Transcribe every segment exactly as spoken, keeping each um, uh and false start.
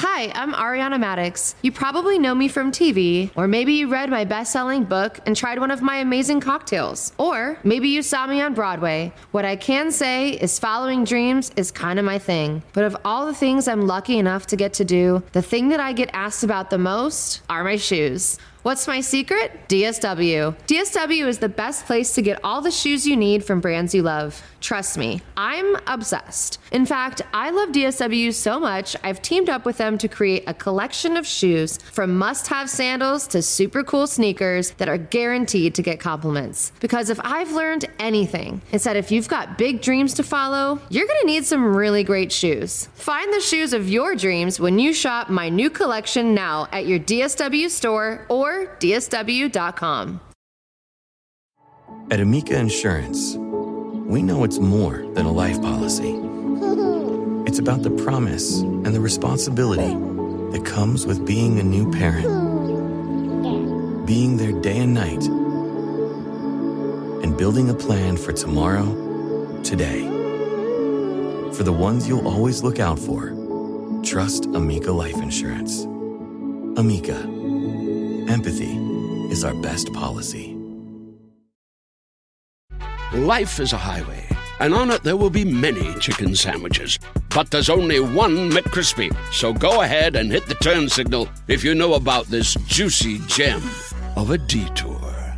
Hi, I'm Ariana Maddox. You probably know me from T V, or maybe you read my best-selling book and tried one of my amazing cocktails. Or maybe you saw me on Broadway. What I can say is following dreams is kind of my thing. But of all the things I'm lucky enough to get to do, the thing that I get asked about the most are my shoes. What's my secret? D S W. D S W is the best place to get all the shoes you need from brands you love. Trust me, I'm obsessed. In fact, I love D S W so much, I've teamed up with them to create a collection of shoes from must-have sandals to super cool sneakers that are guaranteed to get compliments. Because if I've learned anything, it's that if you've got big dreams to follow, you're gonna need some really great shoes. Find the shoes of your dreams when you shop my new collection now at your D S W store or D S W dot com. At Amica Insurance, we know it's more than a life policy. It's about the promise and the responsibility that comes with being a new parent. Being there day and night, and building a plan for tomorrow, today. For the ones you'll always look out for, trust Amica Life Insurance. Amica. Empathy is our best policy. Life is a highway, and on it there will be many chicken sandwiches. But there's only one McCrispy. So go ahead and hit the turn signal if you know about this juicy gem of a detour.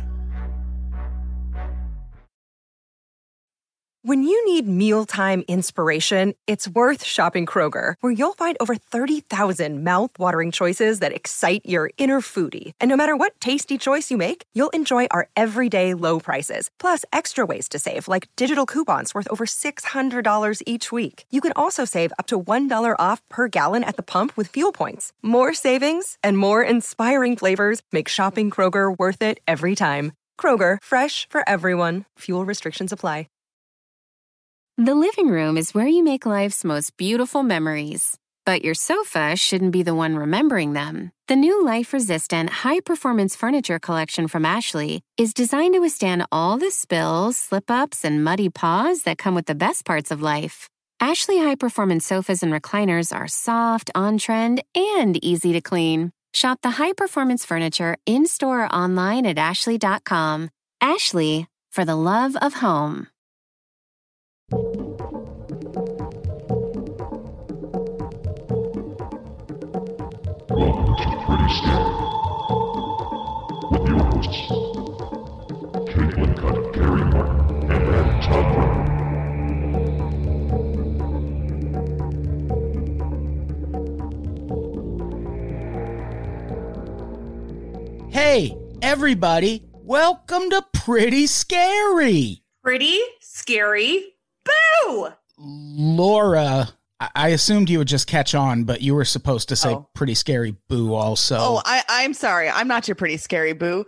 When you need mealtime inspiration, it's worth shopping Kroger, where you'll find over thirty thousand mouth-watering choices that excite your inner foodie. And no matter what tasty choice you make, you'll enjoy our everyday low prices, plus extra ways to save, like digital coupons worth over six hundred dollars each week. You can also save up to one dollar off per gallon at the pump with fuel points. More savings and more inspiring flavors make shopping Kroger worth it every time. Kroger, fresh for everyone. Fuel restrictions apply. The living room is where you make life's most beautiful memories. But your sofa shouldn't be the one remembering them. The new life-resistant, high-performance furniture collection from Ashley is designed to withstand all the spills, slip-ups, and muddy paws that come with the best parts of life. Ashley high-performance sofas and recliners are soft, on-trend, and easy to clean. Shop the high-performance furniture in-store or online at ashley dot com. Ashley, for the love of home. Welcome to Pretty Scary with your hosts, Caitlin Cutt, Gary Martin, and Adam Todd Brown. Hey, everybody, welcome to Pretty Scary. Pretty Scary Boo! Laura, I assumed you would just catch on, but you were supposed to say oh. Pretty Scary Boo also. Oh, I, I'm sorry. I'm not your Pretty Scary Boo.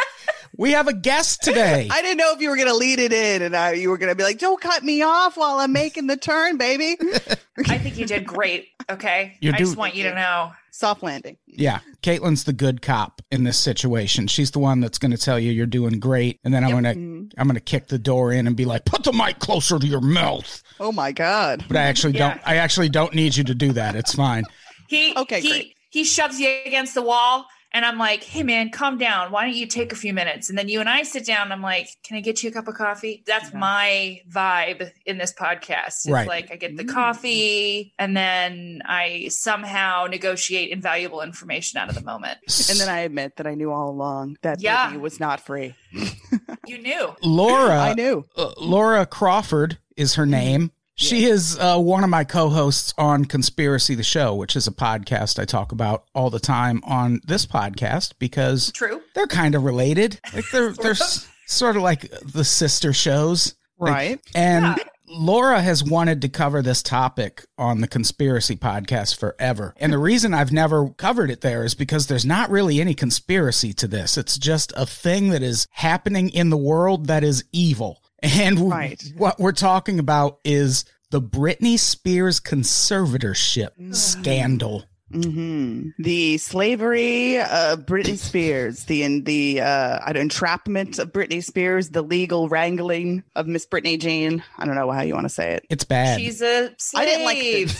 We have a guest today. I didn't know if you were going to lead it in and I, you were going to be like, don't cut me off while I'm making the turn, baby. I think you did great. Okay. You I do- just want you to know. Soft landing. Yeah. Caitlin's the good cop in this situation. She's the one that's going to tell you you're doing great. And then I'm Yep. going to, I'm going to kick the door in and be like, put the mic closer to your mouth. Oh my God. But I actually Yeah. don't, I actually don't need you to do that. It's fine. He, Okay, he, great. he shoves you against the wall. And I'm like, hey, man, calm down. Why don't you take a few minutes? And then you and I sit down. And I'm like, can I get you a cup of coffee? That's Yeah. my vibe in this podcast. It's Right. like I get the Mm. coffee and then I somehow negotiate invaluable information out of the moment. And then I admit that I knew all along that Yeah. baby was not free. You knew. Laura, I knew. uh, Laura Crawford is her name. She is uh, one of my co-hosts on Conspiracy the Show, which is a podcast I talk about all the time on this podcast because True. they're kind of related. Like they're they're s- sort of like the sister shows, Like, Right. and Yeah. Laura has wanted to cover this topic on the Conspiracy podcast forever. And the reason I've never covered it there is because there's not really any conspiracy to this. It's just a thing that is happening in the world that is evil. And w- Right. what we're talking about is the Britney Spears conservatorship scandal. Mm-hmm. The slavery of Britney Spears, the in the uh, entrapment of Britney Spears, the legal wrangling of Miss Britney Jean. I don't know how you want to say it. It's bad. She's a slave. I didn't like the,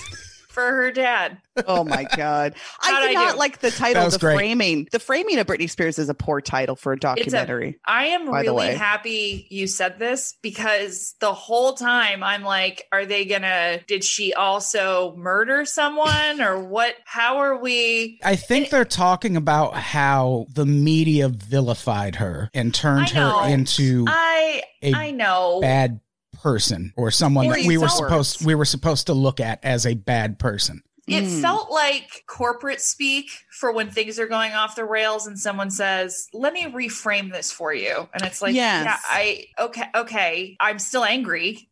for her dad. Oh my God. How'd I I did not do? like the title, was The great. Framing. The Framing of Britney Spears is a poor title for a It's a, documentary. I am by the really way. happy you said this because the whole time I'm like, are they gonna, did she also murder someone or what? How are we? I think they're talking about how the media vilified her and turned I know. her into I, a I know. bad person or someone Or that we were felt supposed worse. we were supposed to look at as a bad person. It Mm. felt like corporate speak for when things are going off the rails and someone says, let me reframe this for you. And it's like, Yes. yeah, I, okay, okay. I'm still angry.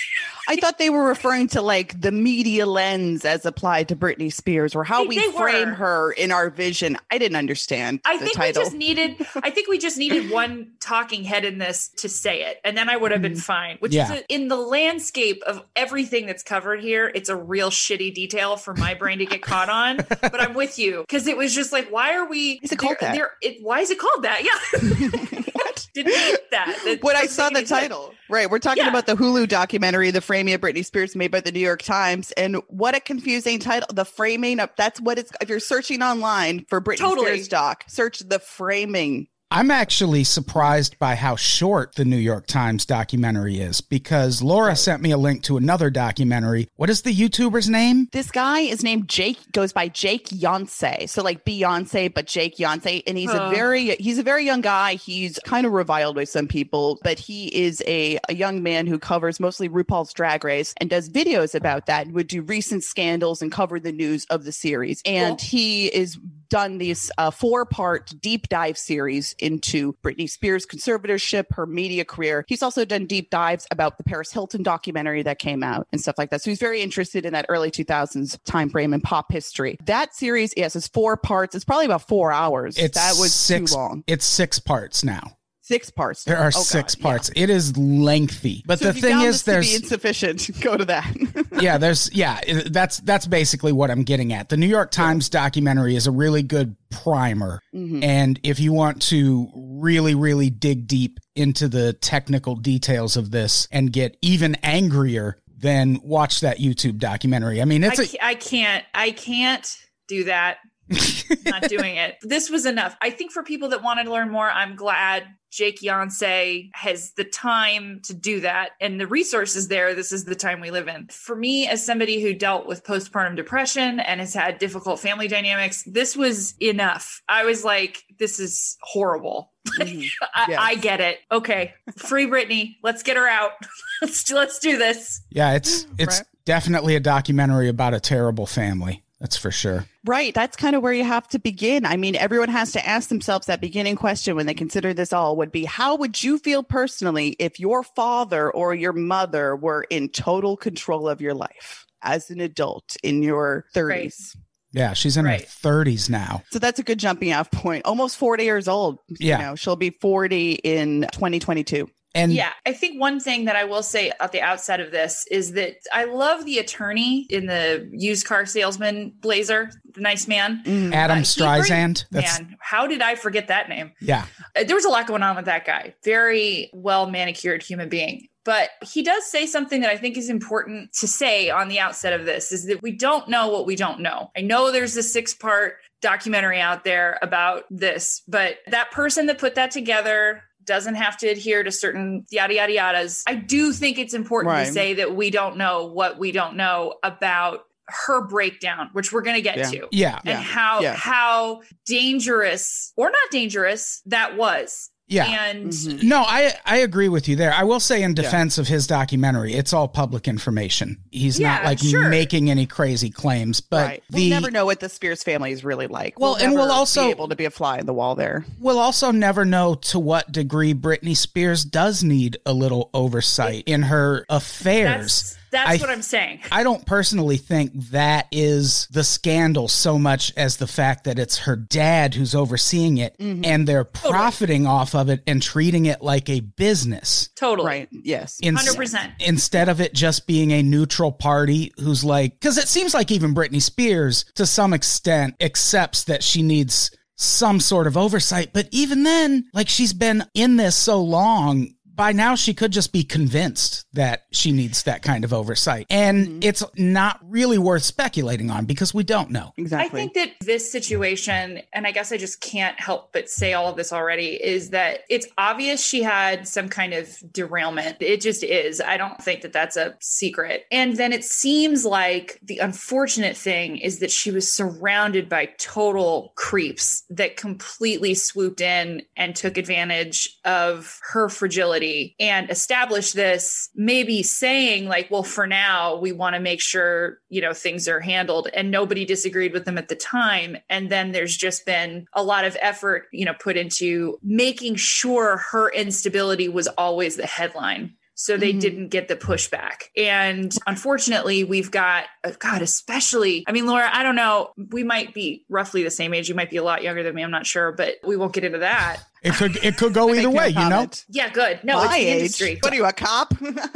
I thought they were referring to like the media lens as applied to Britney Spears or how They- we they frame were. her in our vision. I didn't understand I the think title. we just needed, I think we just needed one talking head in this to say it. And then I would have been fine, which Yeah. is a, in the landscape of everything that's covered here. It's a real shitty detail for my brain to get caught on, but I'm with you. Cause it was just like, why are we, Is it called they're- that? they're- It, why is it called that? Yeah. Didn't hate that. That When I doesn't saw make the any sense. title, right? We're talking Yeah. about the Hulu documentary, The Framing of Britney Spears, made by the New York Times. And what a confusing title. The Framing of, that's what it's, if you're searching online for Britney Totally. Spears doc, search The Framing. I'm actually surprised by how short the New York Times documentary is because Laura sent me a link to another documentary. What is the YouTuber's name? This guy is named Jake, goes by Jake Yonsei. So like Beyonce, but Jake Yonsei. And he's Oh. a very, he's a very young guy. He's kind of reviled by some people, but he is a, a young man who covers mostly RuPaul's Drag Race and does videos about that and would do recent scandals and cover the news of the series. And Cool. he is done this uh, four part deep dive series into Britney Spears' conservatorship, her media career. He's also done deep dives about the Paris Hilton documentary that came out and stuff like that. So he's very interested in that early two thousands time frame in pop history. That series, yes, is four parts. It's probably about four hours. It's that was six, too long. It's six parts now. Six parts. There are Oh, six God, parts. It is lengthy. But So the if you thing found is, this to be there's insufficient. Go to that. yeah, there's yeah, it- that's that's basically what I'm getting at. The New York Times documentary is a really good primer. Mhm. And if you want to really, really dig deep into the technical details of this and get even angrier, then watch that YouTube documentary. I mean, it's I, a ca- I can't, I can't do that. Not doing it. This was enough. I think for people that want to learn more, I'm glad Jake Yonsei has the time to do that and the resources there. This is the time we live in. For me, as somebody who dealt with postpartum depression and has had difficult family dynamics, this was enough. I was like, this is horrible. Mhm. I, Yes. I get it. Okay. Free Britney. Let's get her out. let's do, let's do this. yeah, it's it's Right. definitely a documentary about a terrible family. That's for sure. Right. That's kind of where you have to begin. I mean, everyone has to ask themselves that beginning question when they consider this all would be, how would you feel personally if your father or your mother were in total control of your life as an adult in your thirties? Yeah, she's in Right. her thirties now. So that's a good jumping off point. Almost forty years old. Yeah. You know, she'll be forty in twenty twenty-two. And Yeah, I think one thing that I will say at the outset of this is that I love the attorney in the used car salesman blazer, the nice man. Adam Uh, he Streisand. brings- That's Man, how did I forget that name? yeah. Uh, There was a lot going on with that guy. Very well manicured human being. But he does say something that I think is important to say on the outset of this is that we don't know what we don't know. I know there's a six part documentary out there about this, but that person that put that together doesn't have to adhere to certain yada, yada, yadas. I do think it's important Right. to say that we don't know what we don't know about her breakdown, which we're going to get Yeah. to. Yeah. And how, Yeah. how dangerous or not dangerous that was. Yeah. And Mhm. No, I, I agree with you there. I will say in defense of his documentary, it's all public information. He's not Yeah, like sure. making any crazy claims, but Right. the We'll never know what the Spears family is really like. Well, and never we'll also- be able to be a fly in the wall there. we'll also never know to what degree Britney Spears does need a little oversight in her affairs. that's that's I- what I'm saying. I don't personally think that is the scandal so much as the fact that it's her dad who's overseeing it Mm-hmm. and they're profiting off of it and treating it like a business. Totally. Right. Yes. In- one hundred percent. Instead of it just being a neutral party who's like, because it seems like even Britney Spears, to some extent, accepts that she needs some sort of oversight. But even then, like she's been in this so long, by now she could just be convinced that she needs that kind of oversight. And mm-hmm. it's not really worth speculating on because we don't know. Exactly. I think that this situation, and I guess I just can't help but say all of this already, is that it's obvious she had some kind of derailment. It just is. I don't think that that's a secret. And then it seems like the unfortunate thing is that she was surrounded by total creeps that completely swooped in and took advantage of her fragility and established this, maybe saying like, well, for now, we want to make sure, you know, things are handled. And nobody disagreed with them at the time. And then there's just been a lot of effort, you know, put into making sure her instability was always the headline. So they mm-hmm. didn't get the pushback. And unfortunately, we've got, God, especially, I mean, Laura, I don't know, we might be roughly the same age. You might be a lot younger than me. I'm not sure, but we won't get into that. It could it could go either way, you know? Yeah, good. No, My it's the age. industry. What are you, a cop?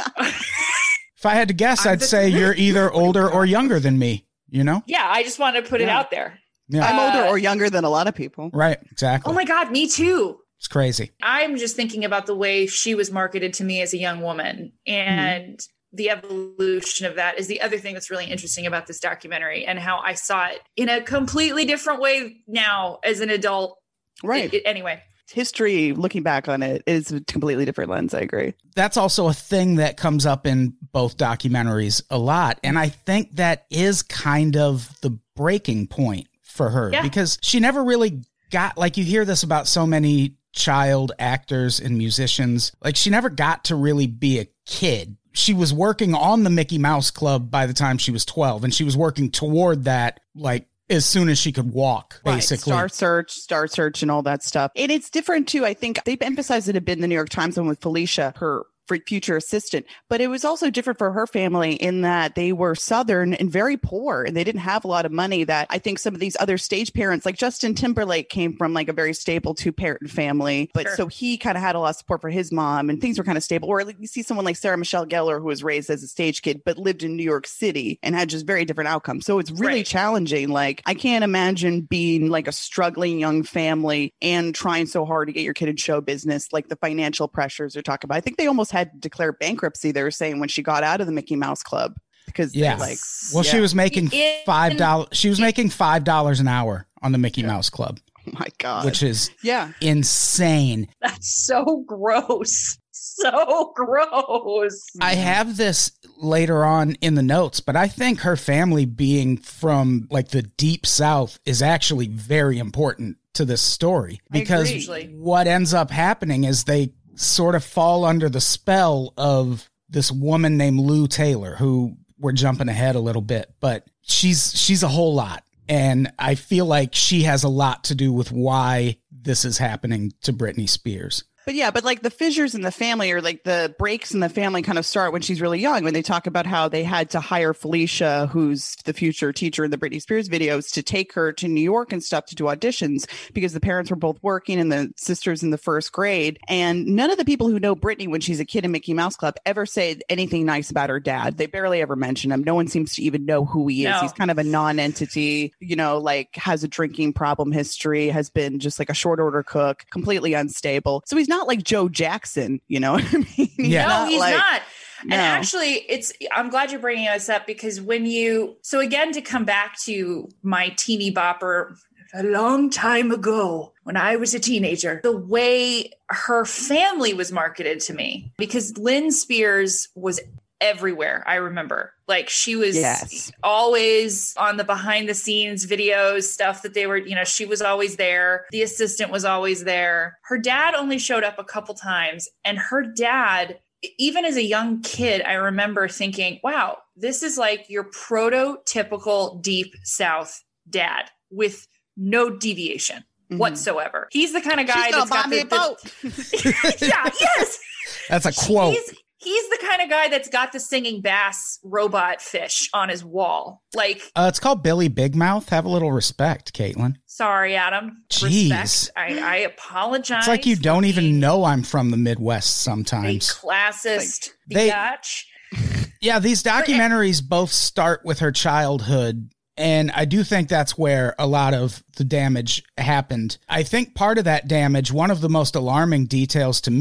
If I had to guess, I'm I'd the- say you're either older or younger than me, you know? Yeah, I just wanted to put it Yeah. out there. Yeah. I'm older Uh, or younger than a lot of people. Right, exactly. Oh my God, me too. It's crazy. I'm just thinking about the way she was marketed to me as a young woman, and mm-hmm. the evolution of that is the other thing that's really interesting about this documentary, and how I saw it in a completely different way now as an adult. Right. It, it, anyway. History, looking back on it, is a completely different lens. I agree. That's also a thing that comes up in both documentaries a lot. And I think that is kind of the breaking point for her Yeah. because she never really got, like you hear this about so many child actors and musicians, like she never got to really be a kid. She was working on the Mickey Mouse Club by the time she was twelve, and she was working toward that like as soon as she could walk, basically. Right. Star Search, Star Search, and all that stuff. And it's different too. I think they've emphasized it a bit in the New York Times one with Felicia, her future assistant, but it was also different for her family in that they were Southern and very poor, and they didn't have a lot of money that I think some of these other stage parents, like Justin Timberlake, came from like a very stable two-parent family, but Sure. so he kind of had a lot of support for his mom, and things were kind of stable. Or like you see someone like Sarah Michelle Gellar, who was raised as a stage kid, but lived in New York City and had just very different outcomes. So it's really Right. challenging. Like I can't imagine being like a struggling young family and trying so hard to get your kid in show business, like the financial pressures they're talking about. I think they almost had to declare bankruptcy, they were saying, when she got out of the Mickey Mouse Club, because Yeah. they like, Well, yeah. she was making In- five dollars. She was making five dollars an hour on the Mickey Mouse Club, oh my God, which is yeah. insane. That's so gross. So gross. I have this later on in the notes, but I think her family being from like the deep South is actually very important to this story because agree. what ends up happening is they sort of fall under the spell of this woman named Lou Taylor, who we're jumping ahead a little bit, but she's she's a whole lot. And I feel like she has a lot to do with why this is happening to Britney Spears. But yeah, but like the fissures in the family, or like the breaks in the family, kind of start when she's really young, when they talk about how they had to hire Felicia, who's the future teacher in the Britney Spears videos, to take her to New York and stuff to do auditions because the parents were both working and the sisters in the first grade. And none of the people who know Britney when she's a kid in Mickey Mouse Club ever say anything nice about her dad. They barely ever mention him. No one seems to even know who he is. No. He's kind of a non-entity, you know, like has a drinking problem history, has been just like a short order cook, completely unstable. So he's not like Joe Jackson, you know what I mean? He's Yeah. No, he's like- not. No. And actually, it's, I'm glad you're bringing this up because when you, so again, to come back to my teeny bopper, a long time ago when I was a teenager, the way her family was marketed to me, because Lynn Spears was everywhere. I remember like she was Yes. always on the behind the scenes videos, stuff that they were, you know, she was always there. The assistant was always there. Her dad only showed up a couple times, and her dad, even as a young kid, I remember thinking, wow, this is like your prototypical deep South dad with no deviation Mhm. whatsoever. He's the kind of guy She's gonna that's got buy me the, a boat. the yeah, yes. That's a quote. He's, he's the kind of guy that's got the singing bass robot fish on his wall. Like, Uh, it's called Billy Big Mouth. Have a little respect, Caitlin. sorry, Adam. Jeez. Respect. I, I apologize. It's like you for don't even being know I'm from the Midwest a sometimes. classist They- biatch. Yeah, these documentaries both start with her childhood, and I do think that's where a lot of the damage happened. I think part of that damage, one of the most alarming details to me,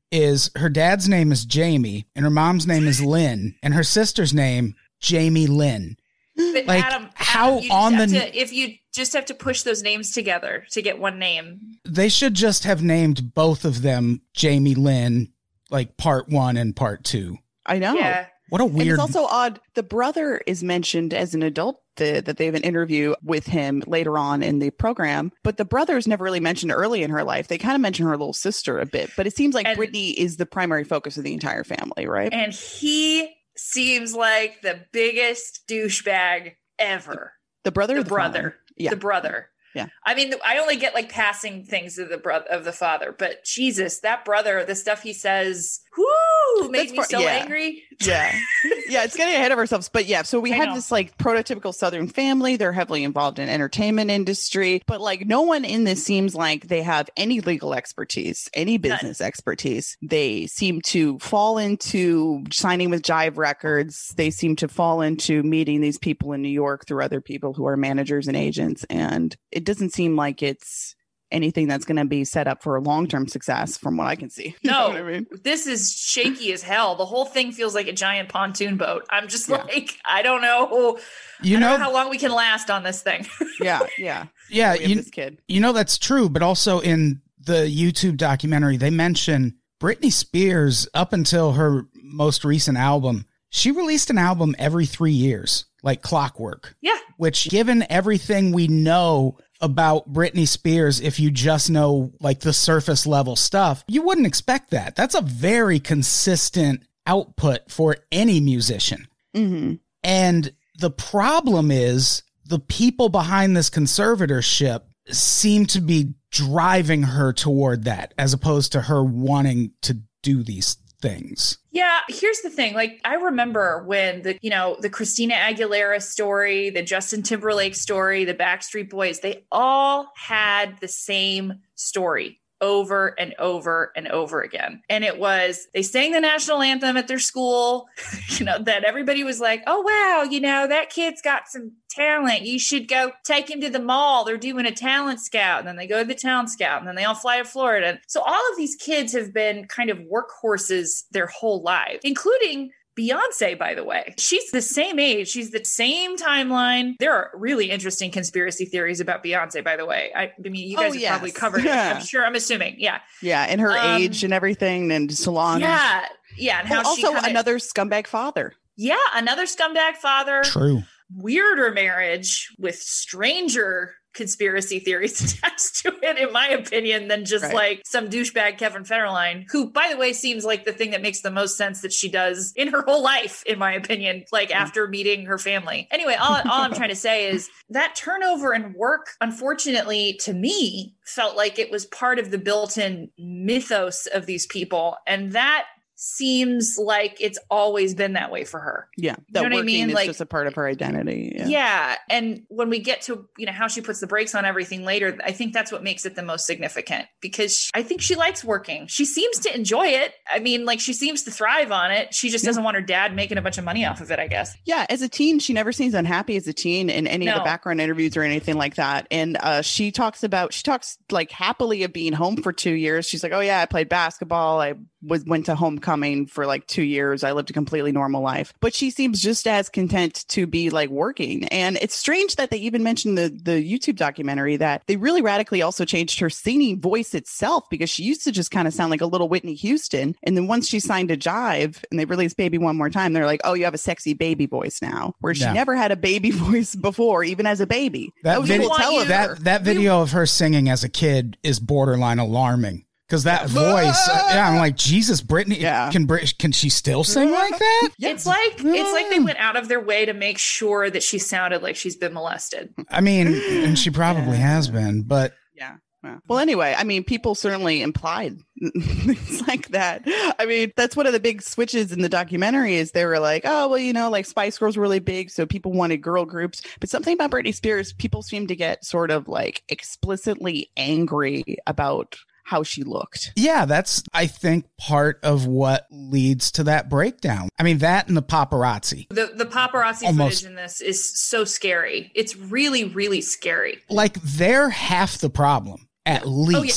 is her dad's name is Jamie and her mom's name is Lynn and her sister's name, Jamie Lynn. But like Adam, how Adam, you just on have the to, if you just have to push those names together to get one name. They should just have named both of them Jamie Lynn, like part one and part two. I know. Yeah. What a weird. And it's also odd. The brother is mentioned as an adult, the, that they have an interview with him later on in the program, but the brother is never really mentioned early in her life. They kind of mention her little sister a bit, but it seems like And- Brittany is the primary focus of the entire family, right? And he seems like the biggest douchebag ever. The brother, The or the brother. father? Yeah. The brother. Yeah. I mean, I only get like passing things of the brother of the father, but Jesus, that brother, the stuff he says, whoo, made That's me part- so yeah. angry. Yeah. Yeah, it's getting ahead of ourselves. But yeah, so we I have know. this like prototypical Southern family. They're heavily involved in entertainment industry, but like no one in this seems like they have any legal expertise, any business expertise. They seem to fall into signing with Jive Records. They seem to fall into meeting these people in New York through other people who are managers and agents. And it doesn't seem like it's anything that's going to be set up for long-term success from what I can see. You know No, what I mean? this is shaky as hell. The whole thing feels like a giant pontoon boat. I'm just Yeah. like, I don't know. You I don't know, know how long we can last on this thing. Yeah, yeah. yeah, We have you, this kid. you know that's true, but also in the YouTube documentary, they mention Britney Spears up until her most recent album. She released an album every three years, like clockwork. Yeah. Which, given everything we know about Britney Spears, if you just know like the surface level stuff, you wouldn't expect that. That's a very consistent output for any musician. Mm-hmm. And the problem is the people behind this conservatorship seem to be driving her toward that as opposed to her wanting to do these things. Yeah, here's the thing. Like, I remember when the, you know, the Christina Aguilera story, the Justin Timberlake story, the Backstreet Boys, they all had the same story over and over and over again. And it was, they sang the national anthem at their school, you know, that everybody was like, oh, wow, you know, that kid's got some talent. You should go take him to the mall. They're doing a talent scout. And then they go to the talent scout and then they all fly to Florida. So all of these kids have been kind of workhorses their whole life, including Beyonce, by the way. She's the same age. She's the same timeline. There are really interesting conspiracy theories about Beyonce, by the way. I, I mean, you Oh, guys have yes. probably covered Yeah. it. I'm sure. I'm assuming. Yeah. Yeah, and her Um, age and everything, and Solange. Yeah. Yeah. And how Well, she also kinda, another scumbag father. yeah, another scumbag father. True. Weirder marriage with stranger conspiracy theories attached to it, in my opinion, than just Right. like some douchebag Kevin Federline, who, by the way, seems like the thing that makes the most sense that she does in her whole life, in my opinion, like Mm. after meeting her family. Anyway, all, all I'm trying to say is that turnover in work, unfortunately, to me, felt like it was part of the built-in mythos of these people. And that seems like it's always been that way for her. Yeah, You that know what I working mean? is Like- just a part of her identity. Yeah. Yeah. And when we get to, you know, how she puts the brakes on everything later, I think that's what makes it the most significant, because she, I think she likes working. She seems to enjoy it. I mean, like, she seems to thrive on it. She just doesn't want her dad making a bunch of money off of it, I guess. Yeah, as a teen, she never seems unhappy as a teen in any of the No. background interviews or anything like that. And uh, she talks about, she talks like happily of being home for two years. She's like, oh yeah, I played basketball. I was went to homecoming for like two years. I lived a completely normal life. But she seems just as content to be like working. And it's strange that they even mentioned the the YouTube documentary that they really radically also changed her singing voice itself, because she used to just kind of sound like a little Whitney Houston. And then once she signed to Jive and they released Baby One More Time, they're like, oh, you have a sexy baby voice now, where she Yeah. never had a baby voice before, even as a baby. That, was vid- a little tell of her. that, that video of her singing as a kid is borderline alarming. Because that voice, uh, yeah, I'm like, Jesus, Brittany, Yeah. can Brit- can she still sing like that? It's like it's like they went out of their way to make sure that she sounded like she's been molested. I mean, and she probably has been, but Yeah. yeah. Well, anyway, I mean, people certainly implied things like that. I mean, that's one of the big switches in the documentary is they were like, oh, well, you know, like Spice Girls were really big, so people wanted girl groups. But something about Britney Spears, people seem to get sort of like explicitly angry about how she looked. yeah, that's, I think, part of what leads to that breakdown. I mean, that and the paparazzi. The the paparazzi Almost. footage in this is so scary. It's really, really scary. Like, they're half the problem, at least.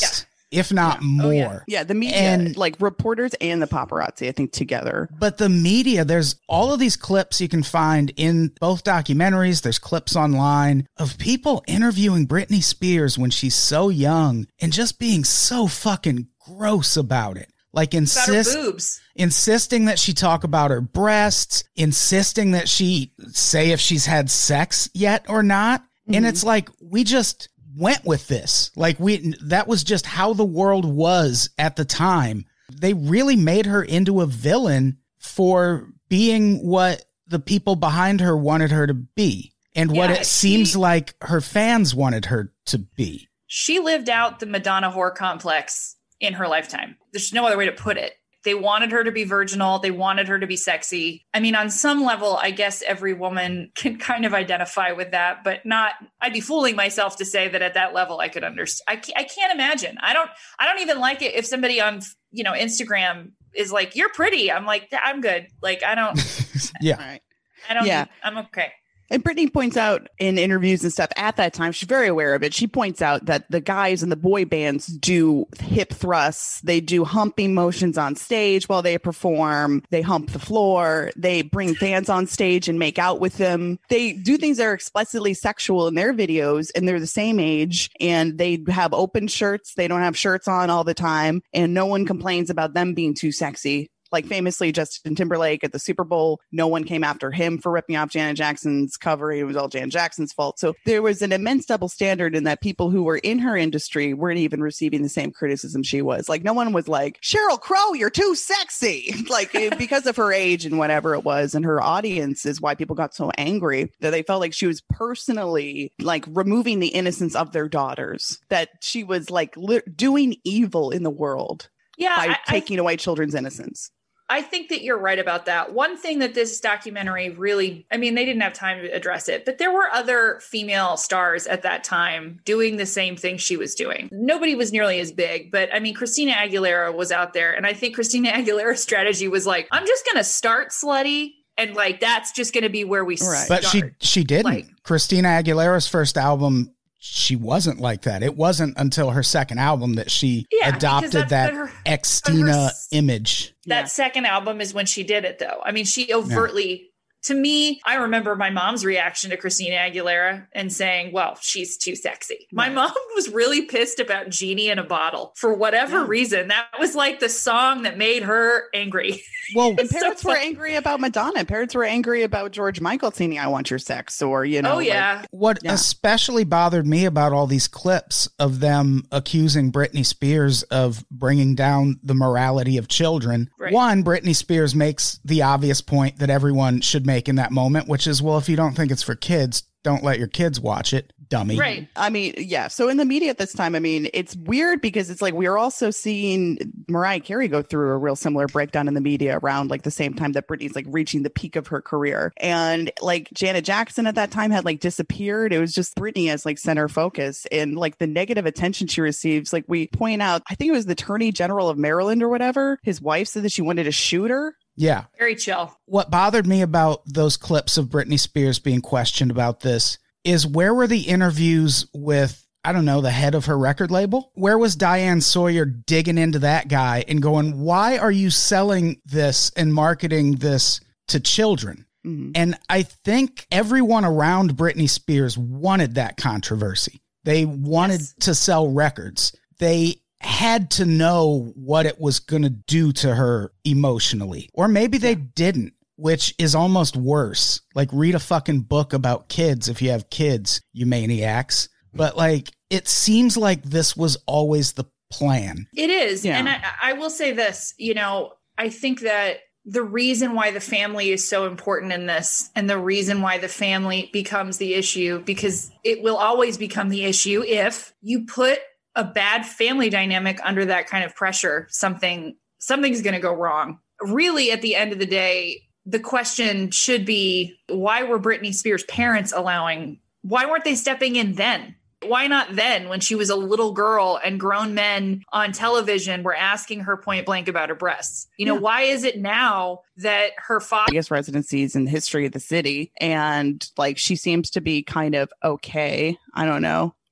if not yeah. more. Oh, yeah. yeah, the media, and, like reporters and the paparazzi, I think together. But the media, there's all of these clips you can find in both documentaries. There's clips online of people interviewing Britney Spears when she's so young and just being so fucking gross about it. Like insist, about her boobs. insisting that she talk about her breasts, insisting that she say if she's had sex yet or not. Mm-hmm. And it's like, we just went with this. Like we, that was just how the world was at the time. They really made her into a villain for being what the people behind her wanted her to be. And what yeah, it seems she, like her fans wanted her to be. She lived out the Madonna whore complex in her lifetime. There's no other way to put it. They wanted her to be virginal. They wanted her to be sexy. I mean, on some level, I guess every woman can kind of identify with that, but not, I'd be fooling myself to say that at that level I could understand. I can't, I can't imagine. I don't, I don't even like it if somebody on, you know, Instagram is like, you're pretty. I'm like, I'm good. Like, I don't, yeah, right. I don't, yeah. I'm okay. And Britney points out in interviews and stuff at that time, she's very aware of it. She points out that the guys in the boy bands do hip thrusts. They do humping motions on stage while they perform. They hump the floor. They bring fans on stage and make out with them. They do things that are explicitly sexual in their videos, and they're the same age, and they have open shirts. They don't have shirts on all the time, and no one complains about them being too sexy. Like famously, Justin Timberlake at the Super Bowl, no one came after him for ripping off Janet Jackson's cover. It was all Janet Jackson's fault. So there was an immense double standard in that people who were in her industry weren't even receiving the same criticism she was. Like no one was like, Sheryl Crow, you're too sexy. Like because of her age and whatever it was. And her audience is why people got so angry that they felt like she was personally like removing the innocence of their daughters, that she was like li- doing evil in the world yeah, by I, taking I- away children's innocence. I think that you're right about that. One thing that this documentary really, I mean, they didn't have time to address it, but there were other female stars at that time doing the same thing she was doing. Nobody was nearly as big, but I mean, Christina Aguilera was out there. And I think Christina Aguilera's strategy was like, I'm just going to start slutty. And like, that's just going to be where we right. start. But she, she didn't. Like, Christina Aguilera's first album, she wasn't like that. It wasn't until her second album that she yeah, adopted that her, ex-Tina image. That yeah. second album is when she did it, though. I mean, she overtly, yeah. to me, I remember my mom's reaction to Christina Aguilera and saying, well, she's too sexy. My right. mom was really pissed about Genie in a Bottle for whatever yeah. reason. That was like the song that made her angry. Well, and parents so were angry about Madonna. Parents were angry about George Michael singing I Want Your Sex, or, you know. Oh, yeah. Like, what yeah. especially bothered me about all these clips of them accusing Britney Spears of bringing down the morality of children. Right. One, Britney Spears makes the obvious point that everyone should make in that moment, which is, well, if you don't think it's for kids, don't let your kids watch it, dummy. Right. I mean, yeah. So in the media at this time, I mean, it's weird because it's like we are also seeing Mariah Carey go through a real similar breakdown in the media around like the same time that Britney's like reaching the peak of her career. And like Janet Jackson at that time had like disappeared. It was just Britney as like center focus, and like the negative attention she receives. Like we point out, I think it was the Attorney General of Maryland or whatever. His wife said that she wanted to shoot her. Yeah. Very chill. What bothered me about those clips of Britney Spears being questioned about this is, where were the interviews with, I don't know, the head of her record label? Where was Diane Sawyer digging into that guy and going, why are you selling this and marketing this to children? Mm-hmm. And I think everyone around Britney Spears wanted that controversy. They wanted yes. to sell records. They had to know what it was going to do to her emotionally. Or maybe they didn't, which is almost worse. Like, read a fucking book about kids if you have kids, you maniacs. But like, it seems like this was always the plan. It is. Yeah. And I, I will say this, you know, I think that the reason why the family is so important in this, and the reason why the family becomes the issue, because it will always become the issue if you put a bad family dynamic under that kind of pressure, something, something's going to go wrong. Really, at the end of the day, the question should be, why were Britney Spears' parents allowing, why weren't they stepping in then? Why not then, when she was a little girl and grown men on television were asking her point blank about her breasts? You know, yeah. why is it now that her father, I guess, residencies in the history of the city, and like she seems to be kind of okay. I don't know.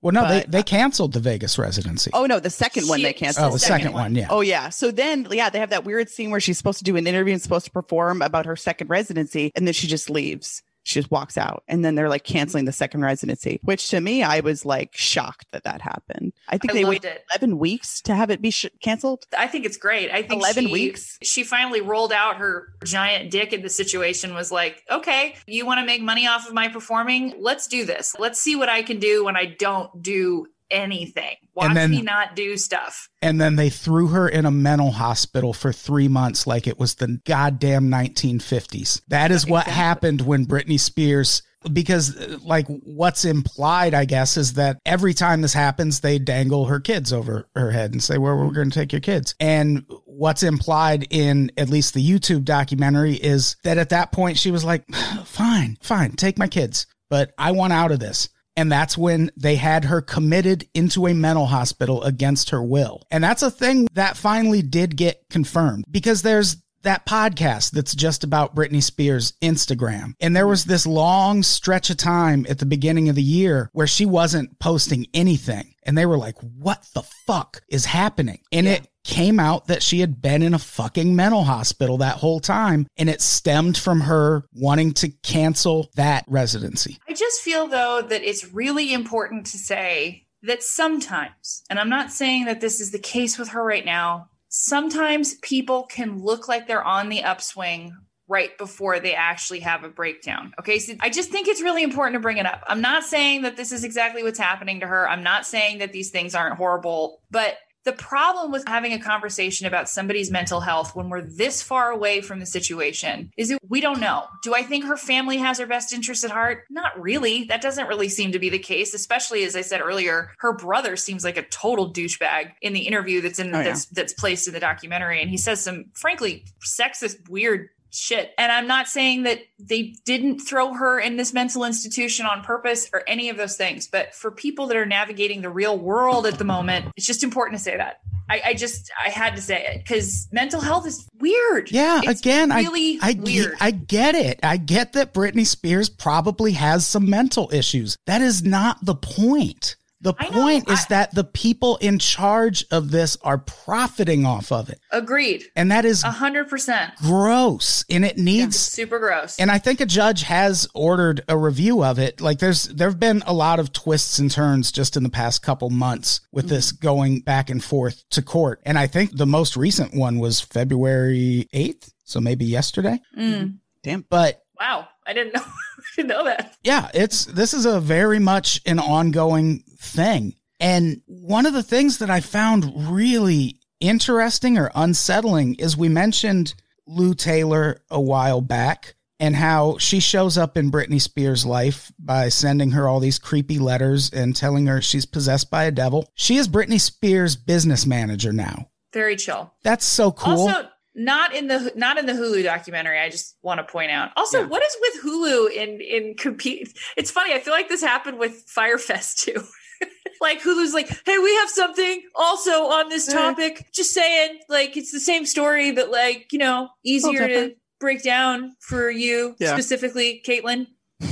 Well, no, But- they, they canceled the Vegas residency. Oh no, the second one She- they canceled. Oh, the second one, yeah. Oh yeah. So then, yeah, they have that weird scene where she's supposed to do an interview and supposed to perform about her second residency, and then she just leaves. She just walks out, and then they're like canceling the second residency, which to me, I was like shocked that that happened. I think I they loved waited it. eleven weeks to have it be sh- canceled. I think it's great. I think eleven she, weeks? She finally rolled out her giant dick in the situation, was like, okay, you want to make money off of my performing? Let's do this. Let's see what I can do when I don't do anything. Watch And then- me not do stuff. And then they threw her in a mental hospital for three months like it was the goddamn nineteen fifties. That is what Exactly. happened when Britney Spears, because uh, like what's implied, I guess, is that every time this happens, they dangle her kids over her head and say, well, we're going to take your kids. And what's implied in at least the YouTube documentary is that at that point she was like, fine, fine, take my kids, but I want out of this. And that's when they had her committed into a mental hospital against her will. And that's a thing that finally did get confirmed, because there's that podcast that's just about Britney Spears' Instagram. And there was this long stretch of time at the beginning of the year where she wasn't posting anything. And they were like, what the fuck is happening? And it came out that she had been in a fucking mental hospital that whole time. And it stemmed from her wanting to cancel that residency. I just feel, though, that it's really important to say that sometimes, and I'm not saying that this is the case with her right now, sometimes people can look like they're on the upswing right before they actually have a breakdown. Okay. So I just think it's really important to bring it up. I'm not saying that this is exactly what's happening to her. I'm not saying that these things aren't horrible, but the problem with having a conversation about somebody's mental health when we're this far away from the situation is that we don't know. Do I think her family has her best interest at heart? Not really. That doesn't really seem to be the case, especially as I said earlier, her brother seems like a total douchebag in the interview that's in Oh, yeah. that's, that's placed in the documentary. And he says some frankly sexist, weird shit. And I'm not saying that they didn't throw her in this mental institution on purpose or any of those things, but for people that are navigating the real world at the moment, it's just important to say that. I, I just, I had to say it because mental health is weird. Yeah, It's again, really I, I, ge- weird. I get it. I get that Britney Spears probably has some mental issues. That is not the point. The I know, point is I- that the people in charge of this are profiting off of it. Agreed. And that is A hundred percent. gross. And it needs Super gross. and I think a judge has ordered a review of it. Like there's there've been a lot of twists and turns just in the past couple months with this going back and forth to court. And I think the most recent one was February eighth, so maybe yesterday. Mm. Damn. But Wow. I didn't know. I didn't know that. yeah, it's this is a very much an ongoing thing. And one of the things that I found really interesting or unsettling is we mentioned Lou Taylor a while back and how she shows up in Britney Spears' life by sending her all these creepy letters and telling her she's possessed by a devil. She is Britney Spears' business manager now. Very chill. That's so cool. Also, not in the not in the Hulu documentary. I just want to point out. Also, Yeah. what is with Hulu in in compete? It's funny. I feel like this happened with Firefest too. Like Hulu's like, hey, we have something also on this topic. Just saying, like it's the same story, but like you know, easier to different. break down for you Yeah. specifically, Caitlin.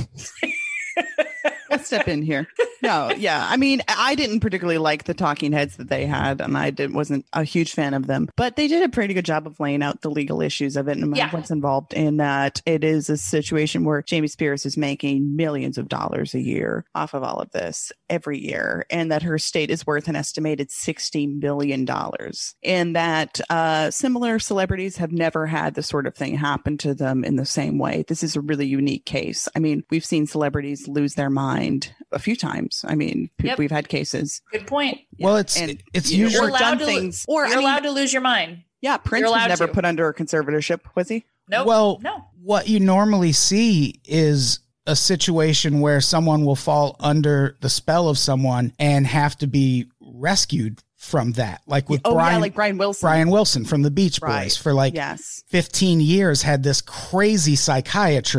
Let's step in here. No, yeah. I mean, I didn't particularly like the talking heads that they had, and I did, wasn't a huge fan of them, but they did a pretty good job of laying out the legal issues of it and Yeah. what's involved in that. It is a situation where Jamie Spears is making millions of dollars a year off of all of this every year, and that her estate is worth an estimated sixty million dollars, and that uh, similar celebrities have never had this sort of thing happen to them in the same way. This is a really unique case. I mean, we've seen celebrities lose their mind a few times. I mean, p- Yep. we've had cases. Good point. Well, it's And, it's you know, usually or done things, or you're I mean, allowed to lose your mind. yeah, Prince you're was allowed never to. put under a conservatorship, was he? Nope. Well, no. what you normally see is a situation where someone will fall under the spell of someone and have to be rescued from that. Like with Oh Brian, yeah, like Brian Wilson. Brian Wilson from the Beach Boys Right. for like Yes. fifteen years had this crazy psychiatrist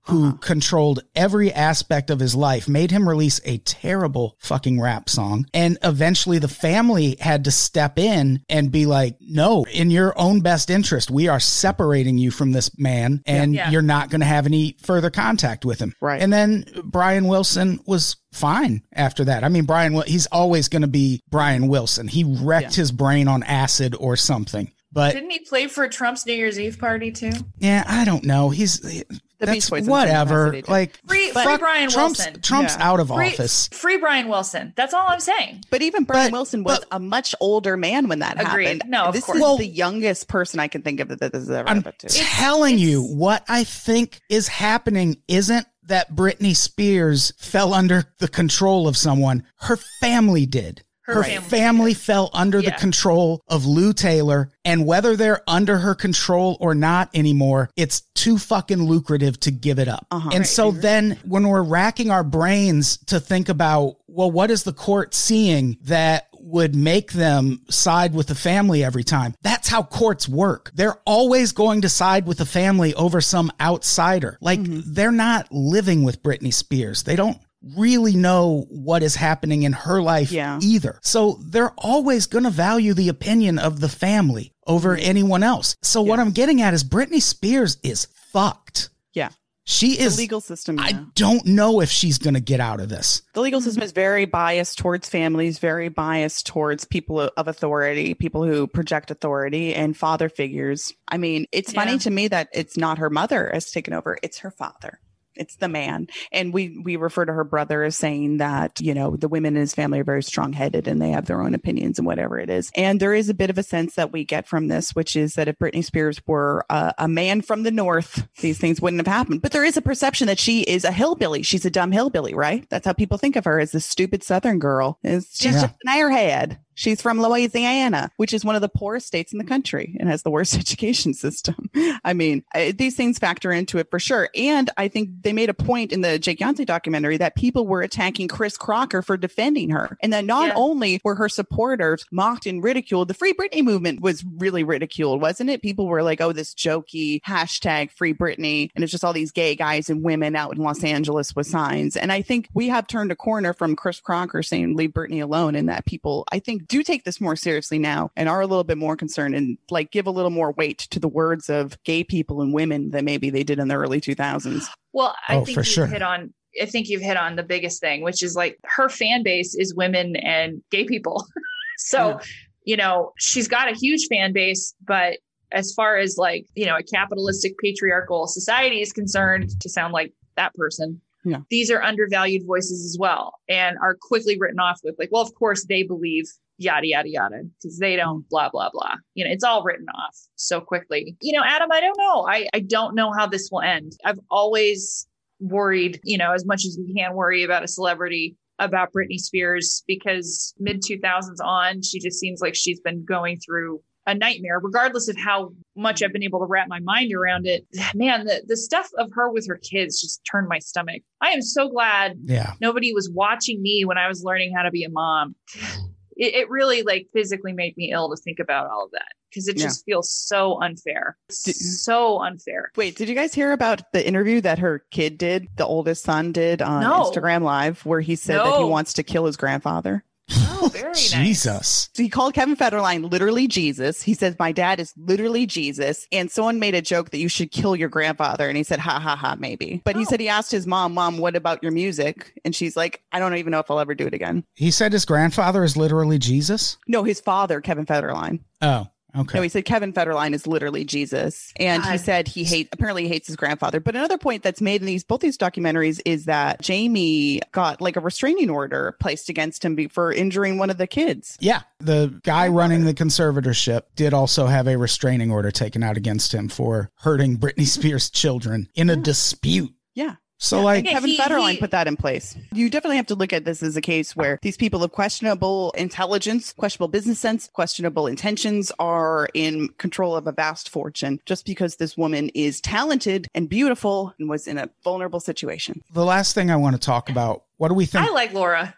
who Uh-huh. controlled every aspect of his life, made him release a terrible fucking rap song. And eventually the family had to step in and be like, no, in your own best interest, we are separating you from this man and Yeah. you're not going to have any further contact with him. Right. And then Brian Wilson was fine after that. I mean, Brian, he's always going to be Brian Wilson. He wrecked Yeah. his brain on acid or something. But Didn't he play for Trump's New Year's Eve party too? yeah, I don't know. He's that's Beach Boys in some whatever. capacity, too. Like Free, free fuck, Brian Trump's, Wilson. Trump's Yeah. out of Free, office. free Brian Wilson. That's all I'm saying. But even Brian But- Wilson was but- a much older man when that Agreed. happened. No, of this course. is Well- the youngest person I can think of that this has ever I'm happened to. telling you, it's- what I think is happening isn't that Britney Spears fell under the control of someone. Her family did. Her Her family family fell under the Yeah. control of Lou Taylor, and whether they're under her control or not anymore, it's too fucking lucrative to give it up. Uh-huh. And Right. so then when we're racking our brains to think about, well, what is the court seeing that would make them side with the family every time? That's how courts work. They're always going to side with the family over some outsider. Like, they're not living with Britney Spears. They don't really know what is happening in her life Yeah. either. So they're always going to value the opinion of the family over anyone else. So what I'm getting at is Britney Spears is fucked. Yeah. She The is. legal system. I yeah. don't know if she's going to get out of this. The legal system is very biased towards families, very biased towards people of authority, people who project authority and father figures. I mean, it's Yeah. funny to me that it's not her mother has taken over. It's her father. It's the man. And we, we refer to her brother as saying that, you know, the women in his family are very strong headed and they have their own opinions and whatever it is. And there is a bit of a sense that we get from this, which is that if Britney Spears were uh, a man from the North, these things wouldn't have happened. But there is a perception that she is a hillbilly. She's a dumb hillbilly, right? That's how people think of her, as this stupid Southern girl. Is she's Yeah. just an airhead. She's from Louisiana, which is one of the poorest states in the country and has the worst education system. I mean, I, these things factor into it for sure. And I think they made a point in the Jake Yancey documentary that people were attacking Chris Crocker for defending her. And that not Yeah. only were her supporters mocked and ridiculed, the Free Britney movement was really ridiculed, wasn't it? People were like, oh, this jokey hashtag Free Britney. And it's just all these gay guys and women out in Los Angeles with signs. And I think we have turned a corner from Chris Crocker saying, leave Britney alone, and that people, I think, do take this more seriously now and are a little bit more concerned and like give a little more weight to the words of gay people and women than maybe they did in the early two thousands. Well, I Oh, think for you've sure. hit on. I think you've hit on the biggest thing, which is like her fan base is women and gay people. So, Yeah. you know, she's got a huge fan base, but as far as like, you know, a capitalistic patriarchal society is concerned, to sound like that person, Yeah. these are undervalued voices as well and are quickly written off with like, well, of course they believe yada, yada, yada, because they don't blah, blah, blah. You know, it's all written off so quickly. You know, Adam, I don't know. I, I don't know how this will end. I've always worried, you know, as much as you can worry about a celebrity, about Britney Spears, because mid two thousands on, she just seems like she's been going through a nightmare, regardless of how much I've been able to wrap my mind around it. Man, the, the stuff of her with her kids just turned my stomach. I am so glad Yeah. nobody was watching me when I was learning how to be a mom. It, it really like physically made me ill to think about all of that, because it just feels so unfair. Did- So unfair. Wait, did you guys hear about the interview that her kid did, the oldest son did on No. Instagram Live, where he said that he No. wants to kill his grandfather? Oh, very nice. Jesus. So he called Kevin Federline literally Jesus. He says, my dad is literally Jesus. And someone made a joke that you should kill your grandfather. And he said, ha, ha, ha, maybe. But he Oh. said he asked his mom, Mom, what about your music? And she's like, I don't even know if I'll ever do it again. He said his grandfather is literally Jesus? No, his father, Kevin Federline. Oh, okay. No, he said Kevin Federline is literally Jesus. And he God. said he hate apparently he hates his grandfather. But another point that's made in these both these documentaries is that Jamie got like a restraining order placed against him be- for injuring one of the kids. Yeah, the guy running the conservatorship did also have a restraining order taken out against him for hurting Britney Spears' children in a dispute. Yeah. So, like, Yeah, Kevin he- Federline he- put that in place. You definitely have to look at this as a case where these people of questionable intelligence, questionable business sense, questionable intentions are in control of a vast fortune just because this woman is talented and beautiful and was in a vulnerable situation. the last thing I want to talk about, what do we think? I like Laura.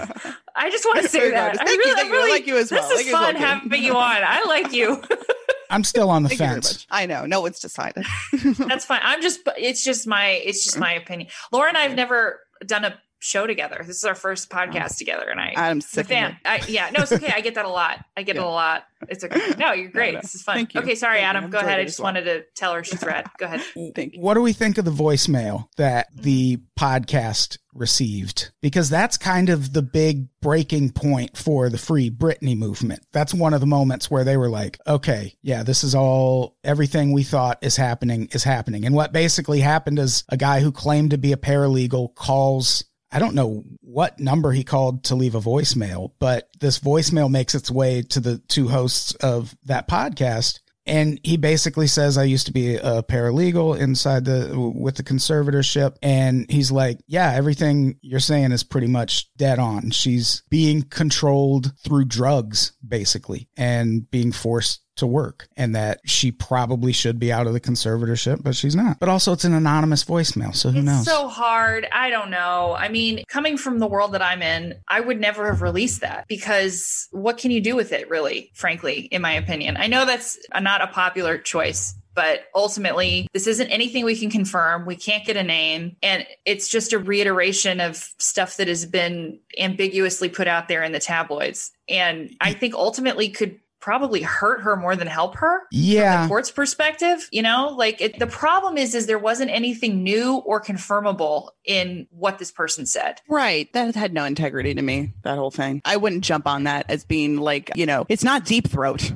I just want to say Very that. good. I Thank you, really, thank I you. I really like you as well. This Like is you as well, fun Kim. having you on. I like you. I'm still on the Thank you very fence. much. I know. No one's decided. That's fine. I'm just, it's just my, it's just my opinion. Laura and I have never done a show together. This is our first podcast together, and I, I'm sick I'm a fan. of I, yeah, no, it's okay. I get that a lot. I get Yeah. it a lot. It's okay. No, you're great. No, no. This is fun. Thank you. Okay, sorry, Thank you. Adam. I've Go enjoyed ahead. it I as just well. wanted to tell her she's read. Go ahead. Thank you. What do we think of the voicemail that the podcast received? Because that's kind of the big breaking point for the Free Britney movement. That's one of the moments where they were like, okay, yeah, this is all, everything we thought is happening is happening. And what basically happened is a guy who claimed to be a paralegal calls, I don't know what number he called to leave a voicemail, but this voicemail makes its way to the two hosts of that podcast. And he basically says, I used to be a paralegal inside the, with the conservatorship. And he's like, yeah, everything you're saying is pretty much dead on. She's being controlled through drugs, basically, and being forced to work, and that she probably should be out of the conservatorship, but she's not. But also it's an anonymous voicemail, so who It's knows? so hard. I don't know. I mean, coming from the world that I'm in, I would never have released that, because what can you do with it, really, frankly, in my opinion? I know that's a, not a popular choice, but ultimately, this isn't anything we can confirm. We can't get a name. And it's just a reiteration of stuff that has been ambiguously put out there in the tabloids. And I think ultimately could probably hurt her more than help her. Yeah. From the court's perspective, you know, like it, the problem is, is there wasn't anything new or confirmable in what this person said. Right. That had no integrity to me, that whole thing. I wouldn't jump on that as being like, you know, it's not Deep Throat.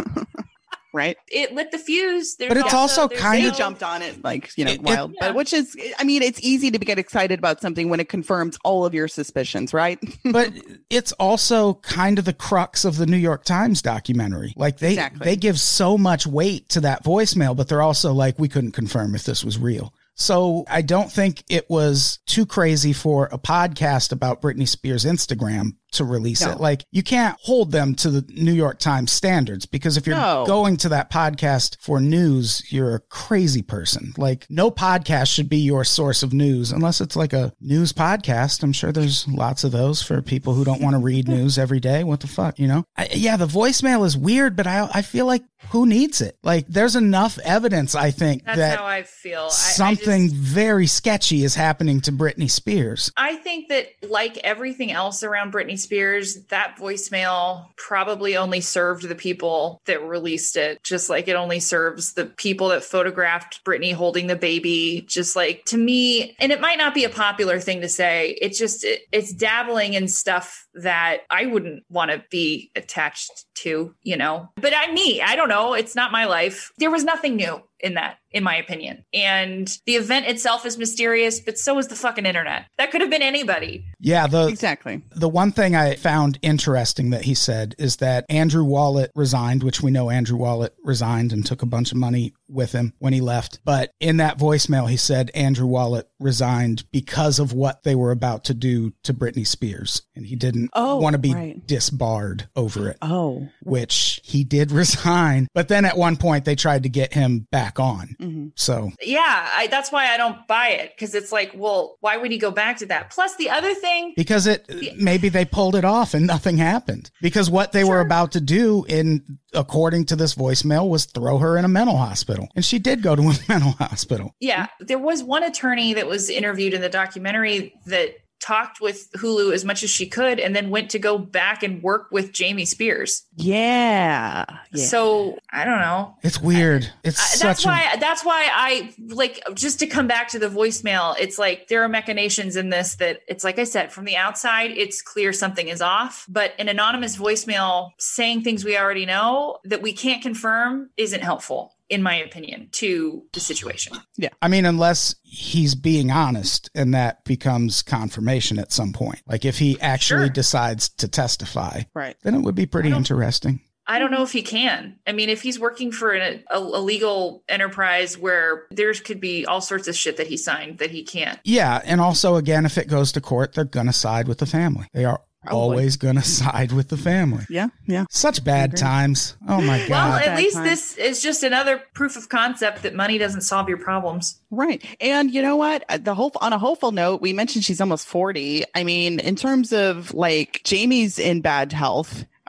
Right. It lit the fuse. There's But it's also there's kind They of- jumped on it like, you know, It- it- wild. Yeah. But which is, I mean, it's easy to get excited about something when it confirms all of your suspicions, right? But it's also kind of the crux of the New York Times documentary. Like they, Exactly. they give so much weight to that voicemail, but they're also like, we couldn't confirm if this was real. So I don't think it was too crazy for a podcast about Britney Spears' Instagram to release No. it. Like, you can't hold them to the New York Times standards, because if you're No. going to that podcast for news, you're a crazy person. Like, no podcast should be your source of news unless it's like a news podcast. I'm sure there's lots of those for people who don't want to read news every day. What the fuck, you know? I, yeah, the voicemail is weird, but I I feel like who needs it? Like, there's enough evidence, I think, That's that how I feel. I- I something just- very sketchy is happening to Britney Spears. I think that, like everything else around Britney Spears, that voicemail probably only served the people that released it, just like it only serves the people that photographed Britney holding the baby. Just like, to me, and it might not be a popular thing to say, it's just, it, it's dabbling in stuff that I wouldn't want to be attached to, you know? But I'm me. I don't know. It's not my life. There was nothing new in that, in my opinion. And the event itself is mysterious, but so is the fucking internet. That could have been anybody. Yeah, the Exactly. the one thing I found interesting that he said is that Andrew Wallet resigned, which we know Andrew Wallet resigned and took a bunch of money with him when he left. But in that voicemail, he said Andrew Wallet resigned because of what they were about to do to Britney Spears. And he didn't Oh, want to be right. disbarred over it, Oh. which he did resign. But then at one point, they tried to get him back on. Mm-hmm. So Yeah, I, that's why I don't buy it, because it's like, well, why would he go back to that? Plus, the other thing, because it maybe they pulled it off and nothing happened, because what they were Sure. about to do, in according to this voicemail, was throw her in a mental hospital, and she did go to a mental hospital. yeah, there was one attorney that was interviewed in the documentary that talked with Hulu as much as she could, and then went to go back and work with Jamie Spears. Yeah. yeah. So I don't know. It's weird. It's I- such that's a, why that's why I like, just to come back to the voicemail, it's like there are machinations in this that it's like I said, from the outside it's clear something is off, but an anonymous voicemail saying things we already know that we can't confirm isn't helpful, in my opinion, to the situation. I mean, unless he's being honest, and that becomes confirmation at some point. Like if he actually Sure. decides to testify, Right. then it would be pretty I don't- interesting. I don't know if he can. I mean, if he's working for an, a, a legal enterprise where there could be all sorts of shit that he signed that he can't. Yeah, and also, again, if it goes to court, they're going to side with the family. They are Probably. always going to side with the family. Yeah. Yeah. Such bad agree. times. Oh my Well, God. at Bad least time. this is just another proof of concept that money doesn't solve your problems. Right. And you know what? The whole on a hopeful note, we mentioned she's almost forty. I mean, in terms of like Jamie's in bad health.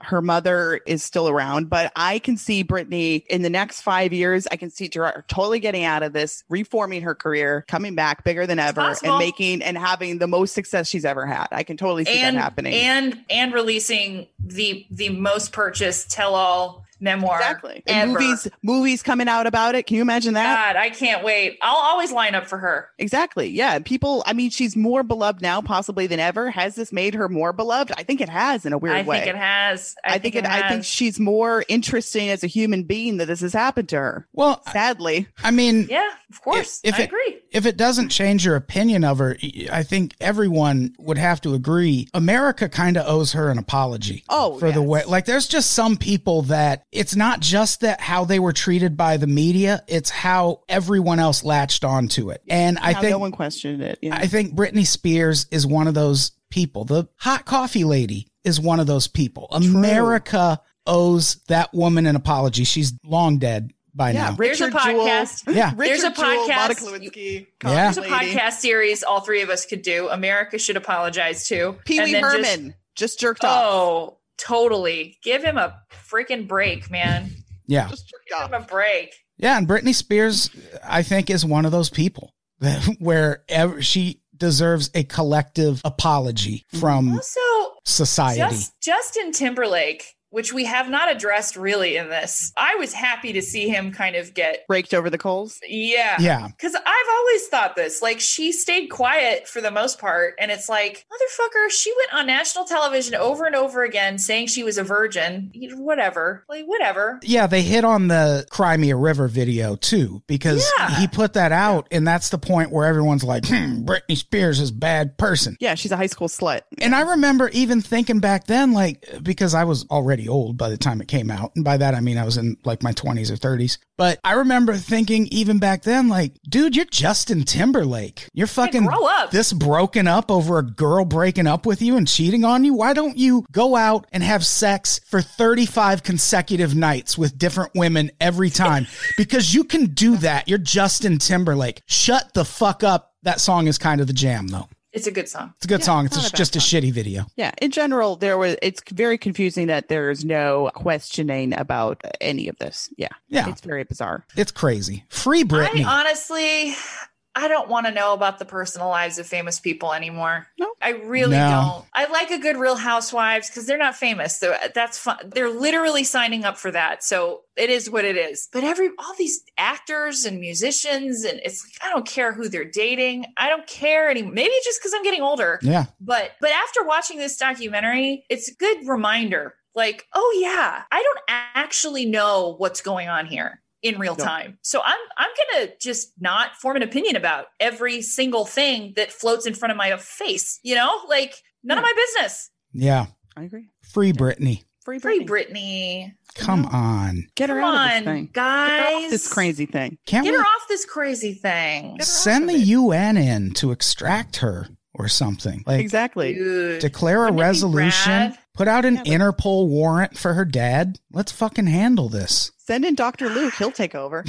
her mother is still around, but I can see Britney in the next five years. I can see her totally getting out of this, reforming her career, coming back bigger than ever, and making and having the most success she's ever had. I can totally see and, that happening. And and releasing the the most purchased tell-all memoir exactly. ever. And movies movies coming out about it. Can you imagine that? God, I can't wait. I'll always line up for her. Exactly. Yeah. People, I mean, she's more beloved now possibly than ever. Has this made her more beloved? I think it has in a weird I way. think it has. I, I think, think it, it, has. I think she's more interesting as a human being that this has happened to her. Well, sadly. I mean, yeah, of course. If, if I it, agree. If it doesn't change your opinion of her, I think everyone would have to agree. America kind of owes her an apology. Oh, for yes. the way, like, there's just some people that it's not just that how they were treated by the media, it's how everyone else latched onto it. And I How think no one questioned it. Yeah. I think Britney Spears is one of those people. The hot coffee lady is one of those people. True. America owes that woman an apology. She's long dead by yeah, now. There's Richard a podcast. Jewell, Yeah. Richard There's a Jewell, podcast. Monica Lewinsky, Yeah. There's a podcast series all three of us could do. America should apologize to. Pee Wee Herman just, just jerked off. Oh, totally. Give him a freaking break, man. Yeah. Just jerked Give off. him a break. Yeah, and Britney Spears, I think, is one of those people that, where ever, she deserves a collective apology from Also, society. Just, Justin Timberlake, which we have not addressed really in this. I was happy to see him kind of get raked over the coals. Yeah. Yeah. Because I've always thought this, like, she stayed quiet for the most part. And it's like, motherfucker, she went on national television over and over again saying she was a virgin. Whatever. Like, whatever. Yeah, they hit on the Cry Me a River video too, because Yeah. he put that out, and that's the point where everyone's like, hmm, Britney Spears is a bad person. Yeah, she's a high school slut. And I remember even thinking back then, like, because I was already old by the time it came out. And by that, I mean, I was in like my twenties or thirties. But I remember thinking even back then, like, dude, you're Justin Timberlake. You're fucking grow up. this broken up over a girl breaking up with you and cheating on you. Why don't you go out and have sex for thirty-five consecutive nights with different women every time? Because you can do that. You're Justin Timberlake. Shut the fuck up. That song is kind of the jam, though. It's a good song. It's a good Yeah, song. it's It's not a just, bad just a shitty video. Yeah, in general, there was. It's very confusing that there's no questioning about any of this. Yeah, Yeah. it's very bizarre. It's crazy. Free Britney. I honestly, I don't want to know about the personal lives of famous people anymore. No. I really No. don't. I like a good Real Housewives because they're not famous. So that's fun. They're literally signing up for that. So it is what it is. But every all these actors and musicians, and it's like, I don't care who they're dating. I don't care anymore. Maybe just because I'm getting older. Yeah. But but after watching this documentary, it's a good reminder. Like, oh yeah, I don't actually know what's going on here in real No. time. So I'm I'm going to just not form an opinion about every single thing that floats in front of my face, you know? Like none of my business. Yeah. I agree. Free Britney. Free Free Britney. Britney. Come on. Get her Come out of this on, thing. Get her off guys. this crazy thing. Can't Get we her off this crazy thing. Get her send off the of it. U N in to extract her or something? Like, Exactly. Dude. declare a Wouldn't it be resolution, rad? put out an Yeah, but- Interpol warrant for her dad. Let's fucking handle this. Send in Doctor Luke. He'll take over.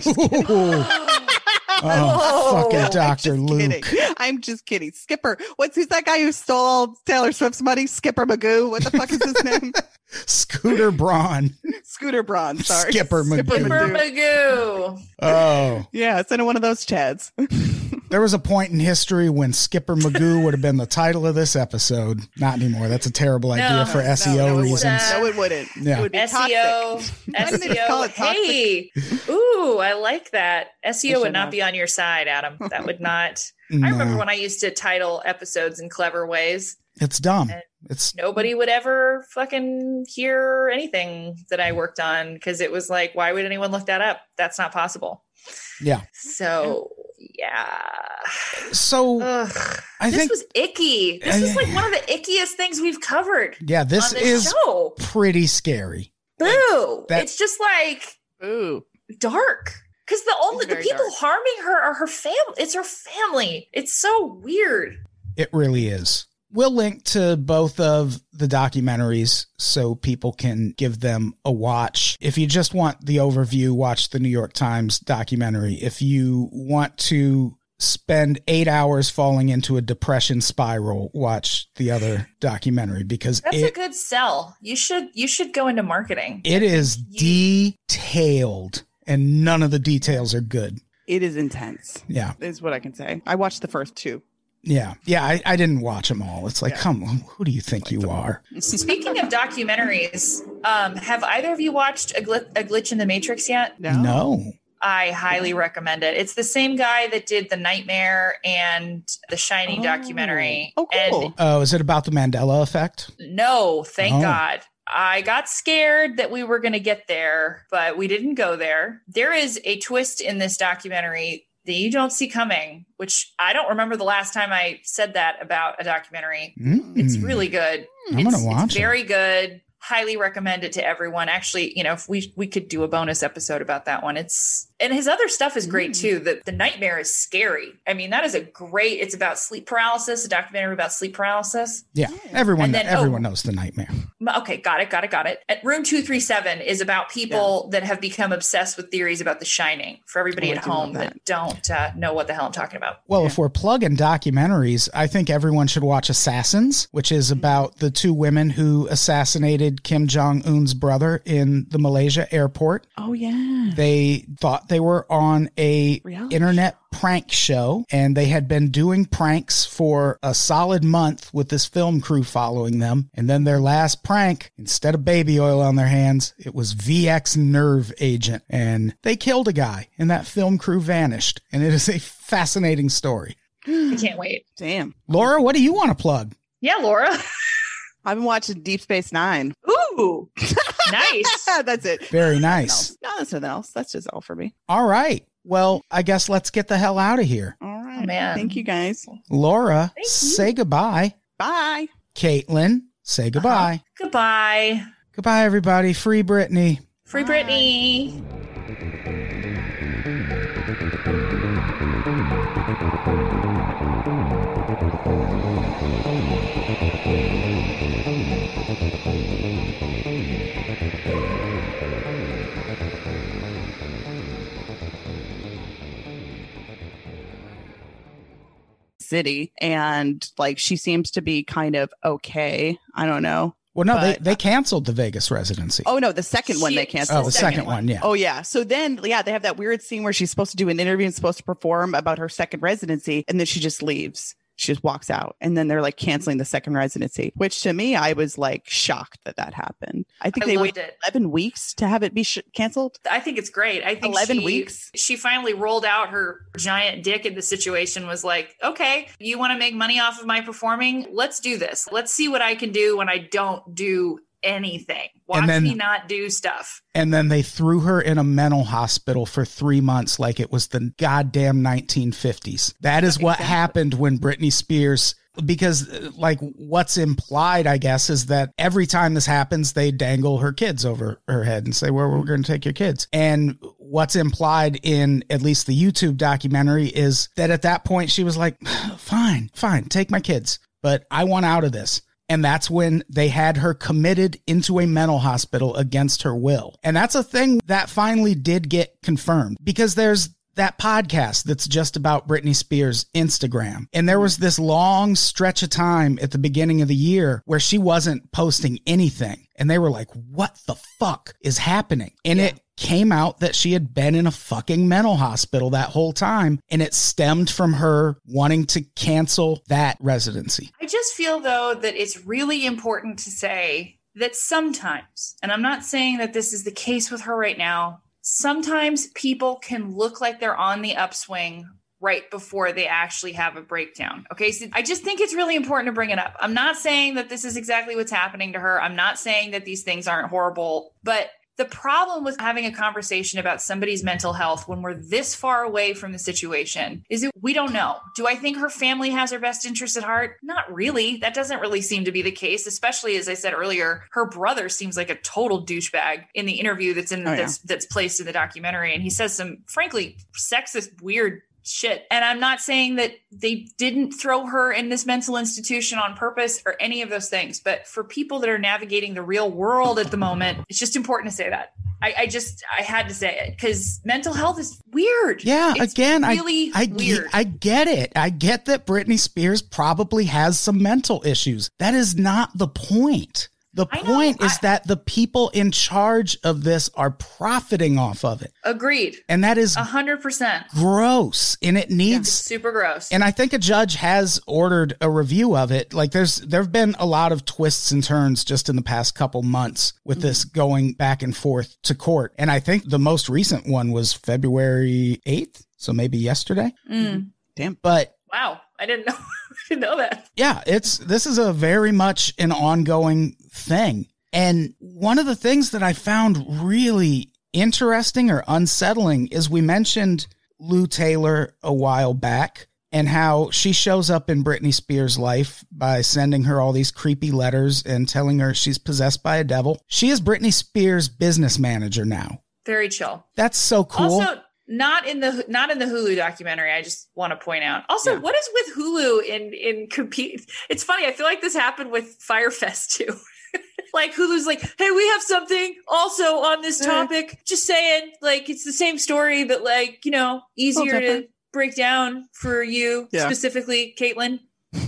Oh, fucking I'm Doctor just Luke. kidding. I'm just kidding. Skipper. What's who's that guy who stole all Taylor Swift's money? Skipper Magoo. What the fuck is his name? Scooter Braun. Scooter Braun. Sorry. Skipper Magoo. Skipper Magoo. Magoo. Oh, Yeah, send in one of those Chads. there was a point in history when Skipper Magoo would have been the title of this episode. Not anymore. That's a terrible idea No, for no, S E O no, it wouldn't. reasons. No, it wouldn't. Yeah. It would be S E O. toxic. Why didn't they just S E call O. it toxic? Hey. Ooh, I like that. S E O They would should not have. be on your side, Adam. That would not. I No. remember when I used to title episodes in clever ways. It's dumb. And- It's Nobody would ever fucking hear anything that I worked on because it was like, why would anyone look that up? That's not possible. yeah. So, yeah. So Ugh. I this think was icky. This is like one of the ickiest things we've covered yeah, this on this is show. pretty scary. Boo. that- It's just like Ooh. dark. Because the only It's the very people dark. harming her are her family. It's her family. It's so weird. It really is. We'll link to both of the documentaries so people can give them a watch. If you just want the overview, watch the New York Times documentary. If you want to spend eight hours falling into a depression spiral, watch the other documentary because That's it, a good sell. You should you should go into marketing. It is detailed and none of the details are good. It is intense. Yeah. Is what I can say. I watched the first two. Yeah. Yeah. I, I didn't watch them all. It's like, yeah. Come on. Who do you think like you are? Speaking of documentaries, um, have either of you watched a, Gl- a Glitch in the Matrix yet? No. No. I highly recommend it. It's the same guy that did The Nightmare and The Shining oh. documentary. Oh, cool. And oh, is it about the Mandela effect? No, thank oh. God. I got scared that we were going to get there, but we didn't go there. There is a twist in this documentary that you don't see coming, which I don't remember the last time I said that about a documentary. Mm. It's really good. I'm it's, gonna watch it's very good. Highly recommend it to everyone. Actually, you know, if we we could do a bonus episode about that one. It's and his other stuff is great too. The the Nightmare is scary. I mean, that is a great. It's about sleep paralysis. A documentary about sleep paralysis. Yeah, everyone then, everyone oh, knows The Nightmare. Okay, got it, got it, got it. At Room two thirty seven is about people yeah. that have become obsessed with theories about The Shining. For everybody oh, at home that. that don't uh, know what the hell I'm talking about. Well, yeah. if we're plugging documentaries, I think everyone should watch Assassins, which is about the two women who assassinated Kim Jong-un's brother in the Malaysia airport. Oh, yeah. They thought they were on a Reality internet show. prank show, and they had been doing pranks for a solid month with this film crew following them. And then their last prank, instead of baby oil on their hands, it was V X nerve agent. And they killed a guy, and that film crew vanished. And it is a fascinating story. I can't wait. Damn. Laura, what do you want to plug? Yeah, Laura. I've been watching Deep Space Nine. Ooh, nice. That's it. Very nice. No, that's nothing else. That's just all for me. All right. Well, I guess let's get the hell out of here. All right. Oh, man. Thank you, guys. Laura, Thank you. say goodbye. Bye. Caitlin, say goodbye. Uh-huh. Goodbye. Goodbye, everybody. Free Britney. Free Bye. Britney. City, and like she seems to be kind of okay. I don't know. Well, no, but, they, they canceled the Vegas residency. Oh, no, the second one She- they canceled. Oh, the second, second one. one, yeah. Oh, yeah. So then, yeah, they have that weird scene where she's supposed to do an interview and supposed to perform about her second residency, and then she just leaves. She just walks out, and then they're like canceling the second residency, which to me, I was like shocked that that happened. I think I they loved waited it. eleven weeks to have it be sh- canceled. I think it's great. I think eleven she, weeks. She finally rolled out her giant dick in the situation, was like, okay, you want to make money off of my performing? Let's do this. Let's see what I can do when I don't do anything. Watch then- me not do stuff. And then they threw her in a mental hospital for three months like it was the goddamn nineteen fifties. That is what Exactly. happened when Britney Spears, because like what's implied, I guess, is that every time this happens, they dangle her kids over her head and say, well, we're going to take your kids. And what's implied in at least the YouTube documentary is that at that point she was like, fine, fine, take my kids, but I want out of this. And that's when they had her committed into a mental hospital against her will. And that's a thing that finally did get confirmed, because there's that podcast that's just about Britney Spears' Instagram. And there was this long stretch of time at the beginning of the year where she wasn't posting anything. And they were like, what the fuck is happening? And yeah. it came out that she had been in a fucking mental hospital that whole time. And it stemmed from her wanting to cancel that residency. I just feel, though, that it's really important to say that sometimes, and I'm not saying that this is the case with her right now, sometimes people can look like they're on the upswing right before they actually have a breakdown. Okay. So I just think it's really important to bring it up. I'm not saying that this is exactly what's happening to her. I'm not saying that these things aren't horrible, but the problem with having a conversation about somebody's mental health when we're this far away from the situation is that we don't know. Do I think her family has her best interest at heart? Not really. That doesn't really seem to be the case, especially as I said earlier, her brother seems like a total douchebag in the interview that's in Oh, yeah. that's that's placed in the documentary. And he says some frankly sexist, weird shit. And I'm not saying that they didn't throw her in this mental institution on purpose or any of those things. But for people that are navigating the real world at the moment, it's just important to say that. I, I just, I had to say it because mental health is weird. Yeah, it's again, really I, I, weird. I get it. I get that Britney Spears probably has some mental issues. That is not the point. The I know, point is I- that the people in charge of this are profiting off of it. Agreed. And that is A hundred percent. gross. And it needs Super gross. And I think a judge has ordered a review of it. Like there's there've been a lot of twists and turns just in the past couple months with this going back and forth to court. And I think the most recent one was February eighth, so maybe yesterday. Mm. Damn. But Wow. I didn't know. I didn't know that. yeah, it's this is a very much an ongoing thing. And one of the things that I found really interesting or unsettling is we mentioned Lou Taylor a while back and how she shows up in Britney Spears' life by sending her all these creepy letters and telling her she's possessed by a devil. She is Britney Spears' business manager now. Very chill. That's so cool. Also, not in the not in the Hulu documentary. I just want to point out. Also, Yeah. what is with Hulu in in compete? It's funny. I feel like this happened with Firefest too. Like Hulu's like, hey, we have something also on this topic. Just saying, like it's the same story, but like you know, easier to break down for you Yeah. specifically, Caitlin.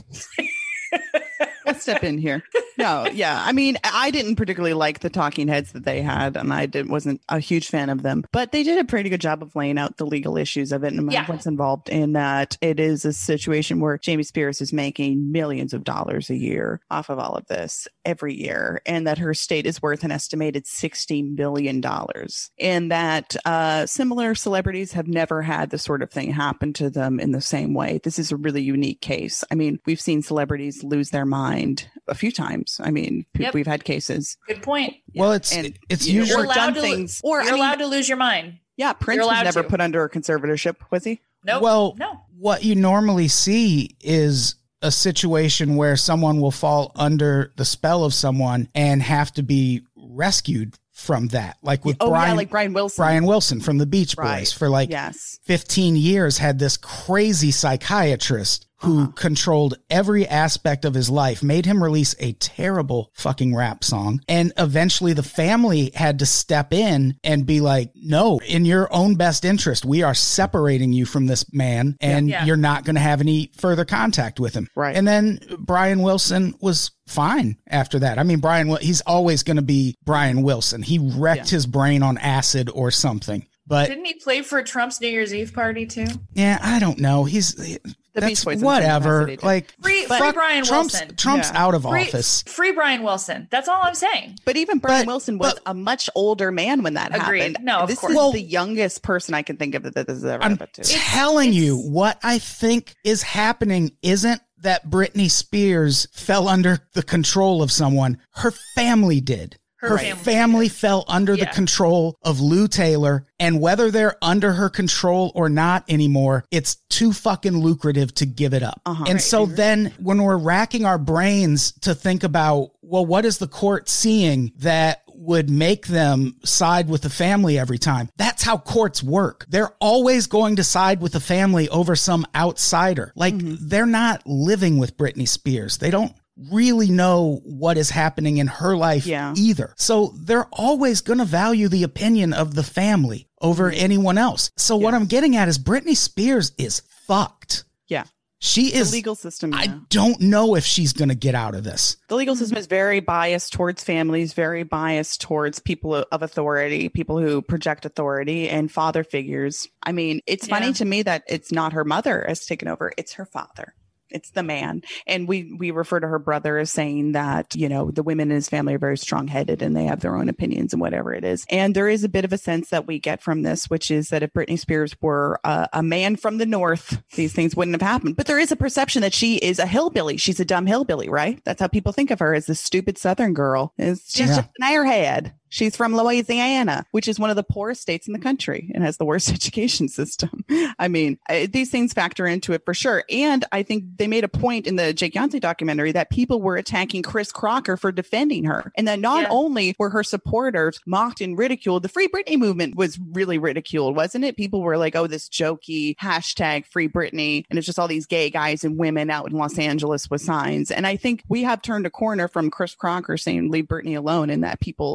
Let's step in here. No, yeah. I mean, I didn't particularly like the talking heads that they had, and I did, wasn't a huge fan of them, but they did a pretty good job of laying out the legal issues of it and Yeah. what's involved in that. It is a situation where Jamie Spears is making millions of dollars a year off of all of this every year, and that her estate is worth an estimated sixty million dollars, and that uh, similar celebrities have never had this sort of thing happen to them in the same way. This is a really unique case. I mean, we've seen celebrities lose their mind a few times. I mean, p- Yep. we've had cases. Good point. Well, it's And it's you know, usually or You're done allowed to lo- things, or You're I mean, allowed to lose your mind. yeah, Prince you're was allowed never to. put under a conservatorship, was he? Nope. Well, no. what you normally see is a situation where someone will fall under the spell of someone and have to be rescued from that. Like with Oh Brian, yeah, like Brian Wilson. Brian Wilson from the Beach Boys Right. for like Yes. fifteen years had this crazy psychiatrist who Uh-huh. controlled every aspect of his life, made him release a terrible fucking rap song. And eventually the family had to step in and be like, no, in your own best interest, we are separating you from this man and Yeah. you're not going to have any further contact with him. Right. And then Brian Wilson was fine after that. I mean, Brian, Wil- he's always going to be Brian Wilson. He wrecked Yeah. his brain on acid or something. But Didn't he play for Trump's New Year's Eve party too? yeah, I don't know. He's The that's Beach Boys in some whatever. capacity, too. Like Free, free fuck, Brian Trump's, Wilson. Trump's Yeah. out of Free, office. free Brian Wilson. That's all I'm saying. But even Brian But- Wilson was but- a much older man when that Agreed. happened. No, of this course. is Well- the youngest person I can think of that this has ever I'm happened to. telling you, it's- what I think is happening isn't that Britney Spears fell under the control of someone. Her family did. Her Her, family family, fell under the Yeah. control of Lou Taylor, and whether they're under her control or not anymore, it's too fucking lucrative to give it up. Uh-huh. And Right. so then when we're racking our brains to think about, well, what is the court seeing that would make them side with the family every time? That's how courts work. They're always going to side with the family over some outsider. Like they're not living with Britney Spears. They don't really know what is happening in her life Yeah. either. So they're always going to value the opinion of the family over anyone else. So what Yes. I'm getting at is Britney Spears is fucked. Yeah. She The is. legal system. I yeah. don't know if she's going to get out of this. The legal system is very biased towards families, very biased towards people of authority, people who project authority and father figures. I mean, it's Yeah. funny to me that it's not her mother has taken over. It's her father. It's the man. And we, we refer to her brother as saying that, you know, the women in his family are very strong headed and they have their own opinions and whatever it is. And there is a bit of a sense that we get from this, which is that if Britney Spears were uh, a man from the North, these things wouldn't have happened. But there is a perception that she is a hillbilly. She's a dumb hillbilly, right? That's how people think of her, as this stupid Southern girl. It's she's Yeah. just an airhead. She's from Louisiana, which is one of the poorest states in the country and has the worst education system. I mean, I, these things factor into it for sure. And I think they made a point in the Jake Yancey documentary that people were attacking Chris Crocker for defending her. And that not Yeah. only were her supporters mocked and ridiculed, the Free Britney movement was really ridiculed, wasn't it? People were like, oh, this jokey hashtag Free Britney. And it's just all these gay guys and women out in Los Angeles with signs. And I think we have turned a corner from Chris Crocker saying, leave Britney alone, and that people, I think,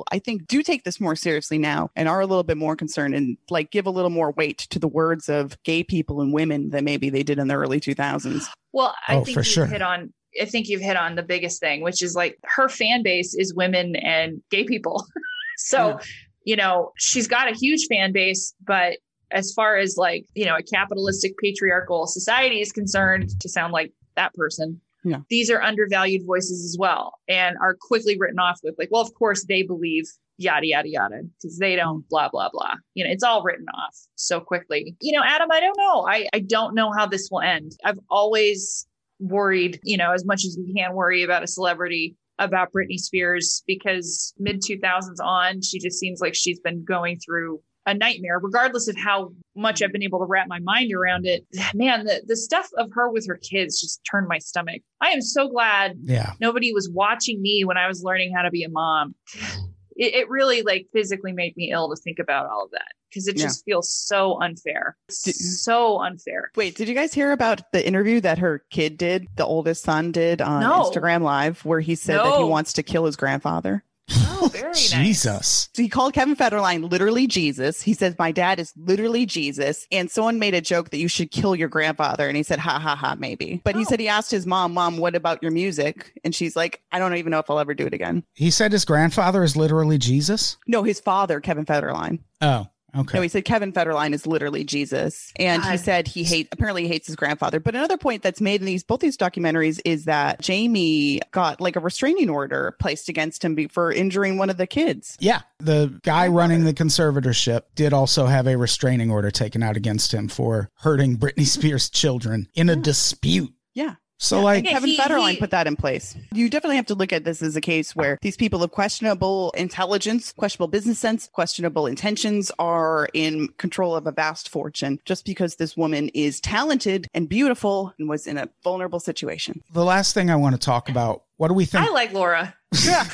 women do take this more seriously now and are a little bit more concerned and like give a little more weight to the words of gay people and women than maybe they did in the early two thousands. Well, I Oh, think for you've sure. hit on I think you've hit on the biggest thing, which is like her fan base is women and gay people. so, Yeah. you know, she's got a huge fan base, but as far as like, you know, a capitalistic patriarchal society is concerned, to sound like that person, Yeah. these are undervalued voices as well and are quickly written off with like, well, of course they believe yada, yada, yada, because they don't blah, blah, blah. You know, it's all written off so quickly. You know, Adam, I don't know. I, I don't know how this will end. I've always worried, you know, as much as we can worry about a celebrity, about Britney Spears, because mid two thousands on, she just seems like she's been going through a nightmare, regardless of how much I've been able to wrap my mind around it. Man, the, the stuff of her with her kids just turned my stomach. I am so glad Yeah. nobody was watching me when I was learning how to be a mom. It, it really like physically made me ill to think about all of that because it Yeah. just feels so unfair. Did- So unfair. Wait, did you guys hear about the interview that her kid did, the oldest son did on No. Instagram Live, where he said that he No. wants to kill his grandfather? Oh, very nice. Jesus. So he called Kevin Federline literally Jesus. He says, my dad is literally Jesus. And someone made a joke that you should kill your grandfather. And he said, ha, ha, ha, maybe. But he Oh. said he asked his mom, Mom, what about your music? And she's like, I don't even know if I'll ever do it again. He said his grandfather is literally Jesus? No, his father, Kevin Federline. Oh, okay. No, he said Kevin Federline is literally Jesus. And he God. said he hate apparently he hates his grandfather. But another point that's made in these both these documentaries is that Jamie got like a restraining order placed against him be- for injuring one of the kids. Yeah, the guy running the conservatorship did also have a restraining order taken out against him for hurting Britney Spears' children in a dispute. Yeah. So, like, Yeah, Kevin he- Federline he- put that in place. You definitely have to look at this as a case where these people of questionable intelligence, questionable business sense, questionable intentions are in control of a vast fortune just because this woman is talented and beautiful and was in a vulnerable situation. the last thing I want to talk about, what do we think? I like Laura. Yeah.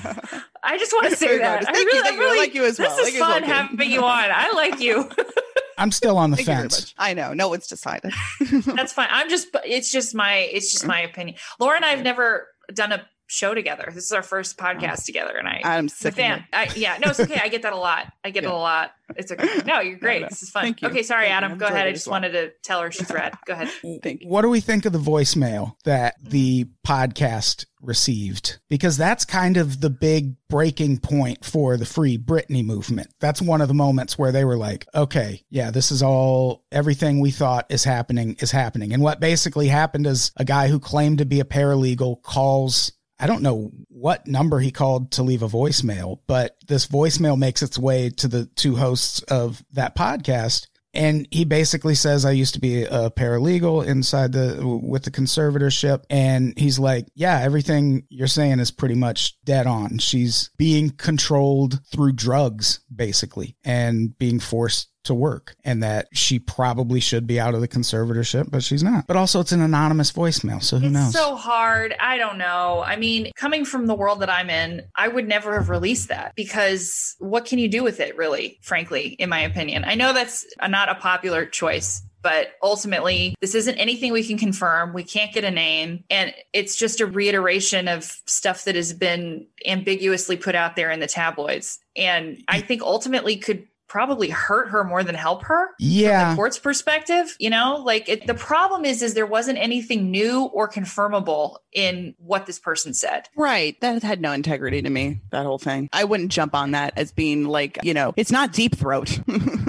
I just want to say Very that. nice. I Thank you, really, thank I you. I really like you as well. This Thank is you as well, fun Kim. having you on. I like you. I'm still on the Thank you very fence. much. I know. No, it's decided. That's fine. I'm just. It's just my. It's just my opinion. Laura and I have never done a show together. This is our first podcast together, and I. I'm I'm a sick of fan. it. I, yeah, no, it's okay. I get that a lot. I get it Yeah. a lot. It's okay. No, you're great. no. This is fun. Thank you. Okay, sorry, Thank you. Adam. I've Go enjoyed ahead. it I as just well. wanted to tell her she's rad. Go ahead. Thank you. What do we think of the voicemail that the podcast received? Because that's kind of the big breaking point for the Free Britney movement. That's one of the moments where they were like, okay, yeah, this is all, everything we thought is happening is happening. And what basically happened is a guy who claimed to be a paralegal calls, I don't know what number he called to leave a voicemail, but this voicemail makes its way to the two hosts of that podcast. And he basically says, I used to be a paralegal inside the, with the conservatorship. And he's like, yeah, everything you're saying is pretty much dead on. She's being controlled through drugs, basically, and being forced to work, and that she probably should be out of the conservatorship, but she's not. But also it's an anonymous voicemail, so who It's knows? so hard. I don't know. I mean, coming from the world that I'm in, I would never have released that because what can you do with it, really, frankly, in my opinion? I know that's a, not a popular choice, but ultimately, this isn't anything we can confirm. We can't get a name. And it's just a reiteration of stuff that has been ambiguously put out there in the tabloids. And I think ultimately could probably hurt her more than help her. Yeah. From the court's perspective, you know, like it, the problem is, is there wasn't anything new or confirmable in what this person said. Right. That had no integrity to me, that whole thing. I wouldn't jump on that as being like, you know, it's not Deep Throat.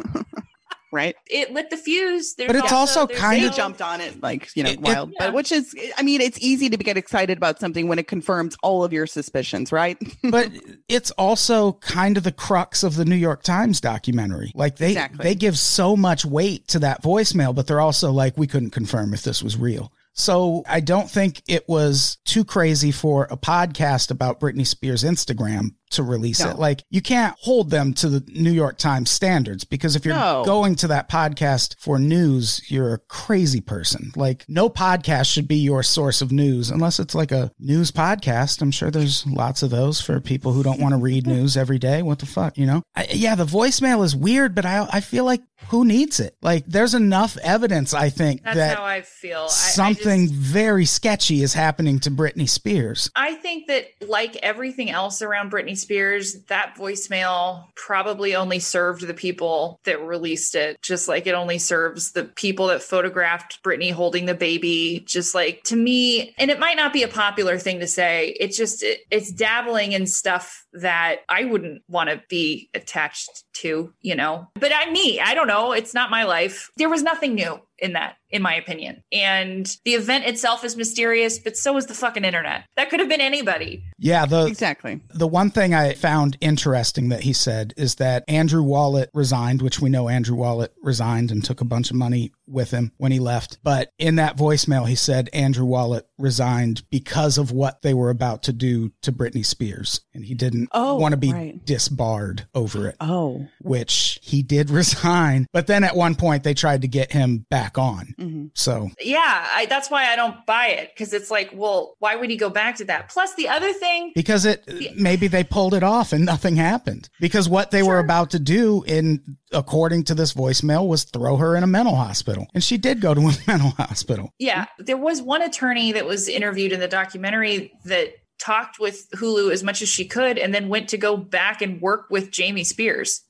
Right. It lit the fuse. There's But it's also there's kind They of- jumped on it like, you know, It- it- wild. Yeah. But which is, I mean, it's easy to get excited about something when it confirms all of your suspicions, right? But it's also kind of the crux of the New York Times documentary. Like they Exactly. they give so much weight to that voicemail, but they're also like, we couldn't confirm if this was real. So I don't think it was too crazy for a podcast about Britney Spears' Instagram to release No. it. Like you can't hold them to the New York Times standards, because if you're No. going to that podcast for news, you're a crazy person. Like no podcast should be your source of news unless it's like a news podcast. I'm sure there's lots of those for people who don't want to read news every day. What the fuck, you know? I, yeah, the voicemail is weird, but I I feel like who needs it? Like there's enough evidence, I think, That's that how I feel. I- I something just- very sketchy is happening to Britney Spears. I think that like everything else around Britney Spears, that voicemail probably only served the people that released it, just like it only serves the people that photographed Britney holding the baby. Just like, to me, and it might not be a popular thing to say, it's just, it, it's dabbling in stuff that I wouldn't want to be attached to, you know, but I'm me. I don't know. It's not my life. There was nothing new in that, in my opinion. And the event itself is mysterious, but so is the fucking internet. That could have been anybody. Yeah, the exactly. The one thing I found interesting that he said is that Andrew Wallet resigned, which we know Andrew Wallet resigned and took a bunch of money with him when he left. But in that voicemail, he said Andrew Wallet resigned because of what they were about to do to Britney Spears. And he didn't oh, want to be right. disbarred over it. Oh. Which he did resign. But then at one point, they tried to get him back on. Mm-hmm. So. Yeah, I, that's why I don't buy it. Because it's like, well, why would he go back to that? Plus, the other thing. Because it the, maybe they pulled it off and nothing happened. Because what they sure. were about to do, in according to this voicemail, was throw her in a mental hospital. And she did go to a mental hospital. Yeah. There was one attorney that was interviewed in the documentary that talked with Hulu as much as she could and then went to go back and work with Jamie Spears.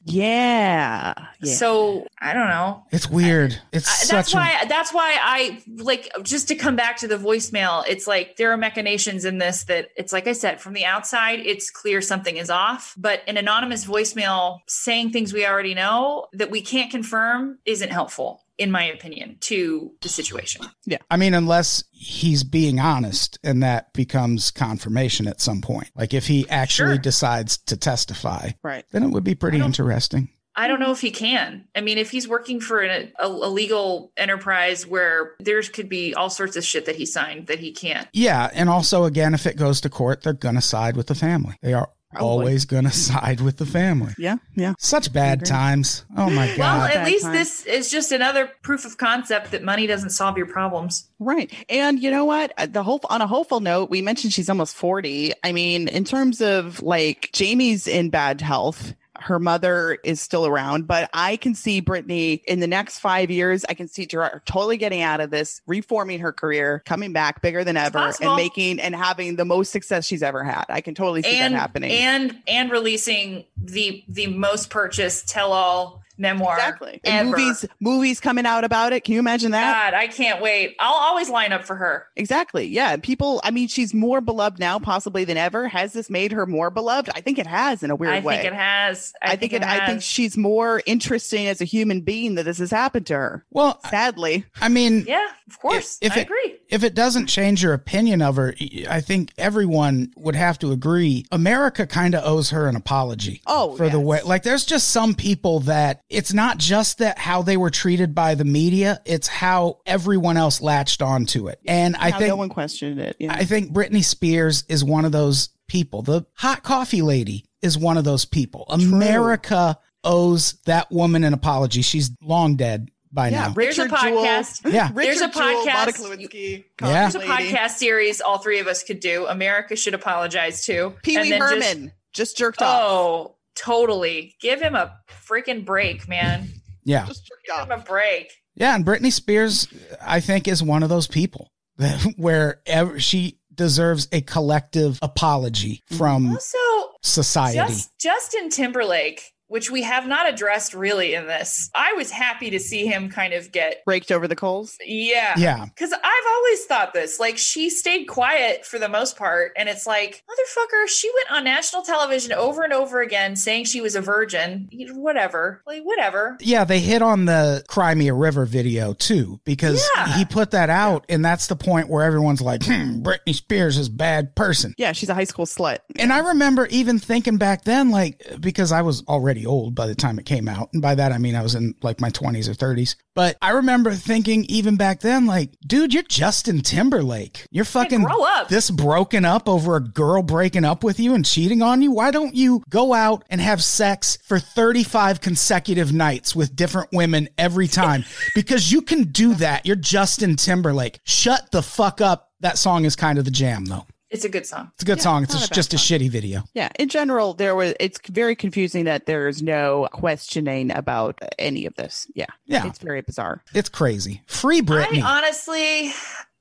Yeah. yeah. So I don't know. It's weird. It's I, such that's a- why that's why I like, just to come back to the voicemail, it's like there are machinations in this that it's like I said, from the outside, it's clear something is off, but an anonymous voicemail saying things we already know that we can't confirm isn't helpful, in my opinion, to the situation. Yeah. I mean, unless he's being honest and that becomes confirmation at some point. Like if he actually Sure. decides to testify, right, then it would be pretty interesting. I don't know if he can. I mean, if he's working for an, a, a legal enterprise where there could be all sorts of shit that he signed that he can't. Yeah. And also, again, if it goes to court, they're going to side with the family. They are Probably. always going to side with the family. Yeah, yeah. Such bad times. Oh, my God. Well, at bad least times. This is just another proof of concept that money doesn't solve your problems. Right. And you know what? The whole on a hopeful note, we mentioned she's almost forty. I mean, in terms of like Jamie's in bad health. Her mother is still around, but I can see Britney in the next five years. I can see Gerard totally getting out of this, reforming her career, coming back bigger than ever, and making and having the most success she's ever had. I can totally see and, that happening. And and releasing the the most purchased tell-all memoir. Exactly. And ever. movies, movies coming out about it. Can you imagine that? God, I can't wait. I'll always line up for her. Exactly. Yeah. People, I mean, she's more beloved now possibly than ever. Has this made her more beloved? I think it has in a weird I way. think it has. I, I think, think it, it, has. I think she's more interesting as a human being that this has happened to her. Well, sadly. I mean, yeah, of course. If, if I it, agree. If it doesn't change your opinion of her, I think everyone would have to agree. America kind of owes her an apology. Oh, for yes. the way, like, there's just some people that it's not just that how they were treated by the media, it's how everyone else latched onto it. And I How think no one questioned it. Yeah. I think Britney Spears is one of those people. The hot coffee lady is one of those people. True. America owes that woman an apology. She's long dead by yeah, now. Richard There's a podcast. Jewell, yeah. There's a Jewell, podcast. Monica Lewinsky, yeah. There's a podcast series all three of us could do. America should apologize to. Pee Wee Herman just, just jerked off. Oh, totally. Give him a freaking break, man. Yeah. Just jerked Give off. him a break. Yeah, and Britney Spears, I think, is one of those people where ever, she deserves a collective apology from also, society. Just, Justin Timberlake, which we have not addressed really in this. I was happy to see him kind of get raked over the coals. Yeah. Yeah. Because I've always thought this, like, she stayed quiet for the most part. And it's like, motherfucker, she went on national television over and over again saying she was a virgin. Whatever. Like, whatever. Yeah, they hit on the Cry Me a River video too, because yeah. he put that out. And that's the point where everyone's like, hmm, Britney Spears is a bad person. Yeah, she's a high school slut. And I remember even thinking back then, like, because I was already old by the time it came out. And by that, I mean, I was in like my twenties or thirties. But I remember thinking even back then, like, dude, you're Justin Timberlake. You're fucking hey, grow up. This broken up over a girl breaking up with you and cheating on you. Why don't you go out and have sex for thirty-five consecutive nights with different women every time? Because you can do that. You're Justin Timberlake. Shut the fuck up. That song is kind of the jam, though. It's a good song. It's a good yeah, song. It's a a, just song. a shitty video. Yeah. In general, there was, it's very confusing that there's no questioning about any of this. Yeah. Yeah. It's very bizarre. It's crazy. Free Britney. I honestly,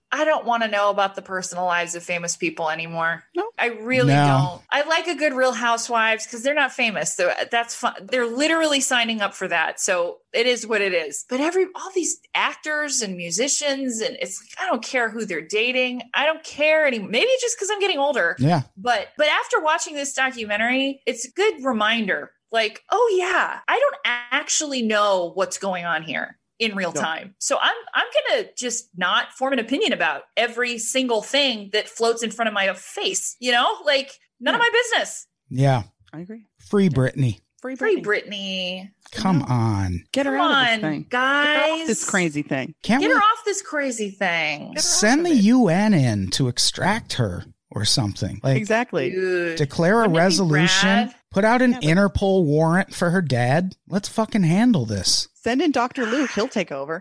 I don't want to know about the personal lives of famous people anymore. No. I really No. don't. I like a good Real Housewives because they're not famous. So that's fun. They're literally signing up for that. So it is what it is. But every all these actors and musicians, and it's like, I don't care who they're dating. I don't care anymore. Maybe just because I'm getting older. Yeah. But but after watching this documentary, it's a good reminder. Like, oh yeah, I don't actually know what's going on here in real No. time. So I'm I'm going to just not form an opinion about every single thing that floats in front of my face, you know? Like none of my business. Yeah. I agree. Free Britney. Free Free Britney. Britney. Come on. Get her Come out of this on, thing. Get her guys. off this crazy thing. Can't Get we her off this crazy thing. Get her send off the of it. U N in to extract her or something? Like Exactly. Dude. declare a Wouldn't it be resolution, rad? put out an Yeah, but- Interpol warrant for her dad. Let's fucking handle this. Send in Doctor Luke. He'll take over.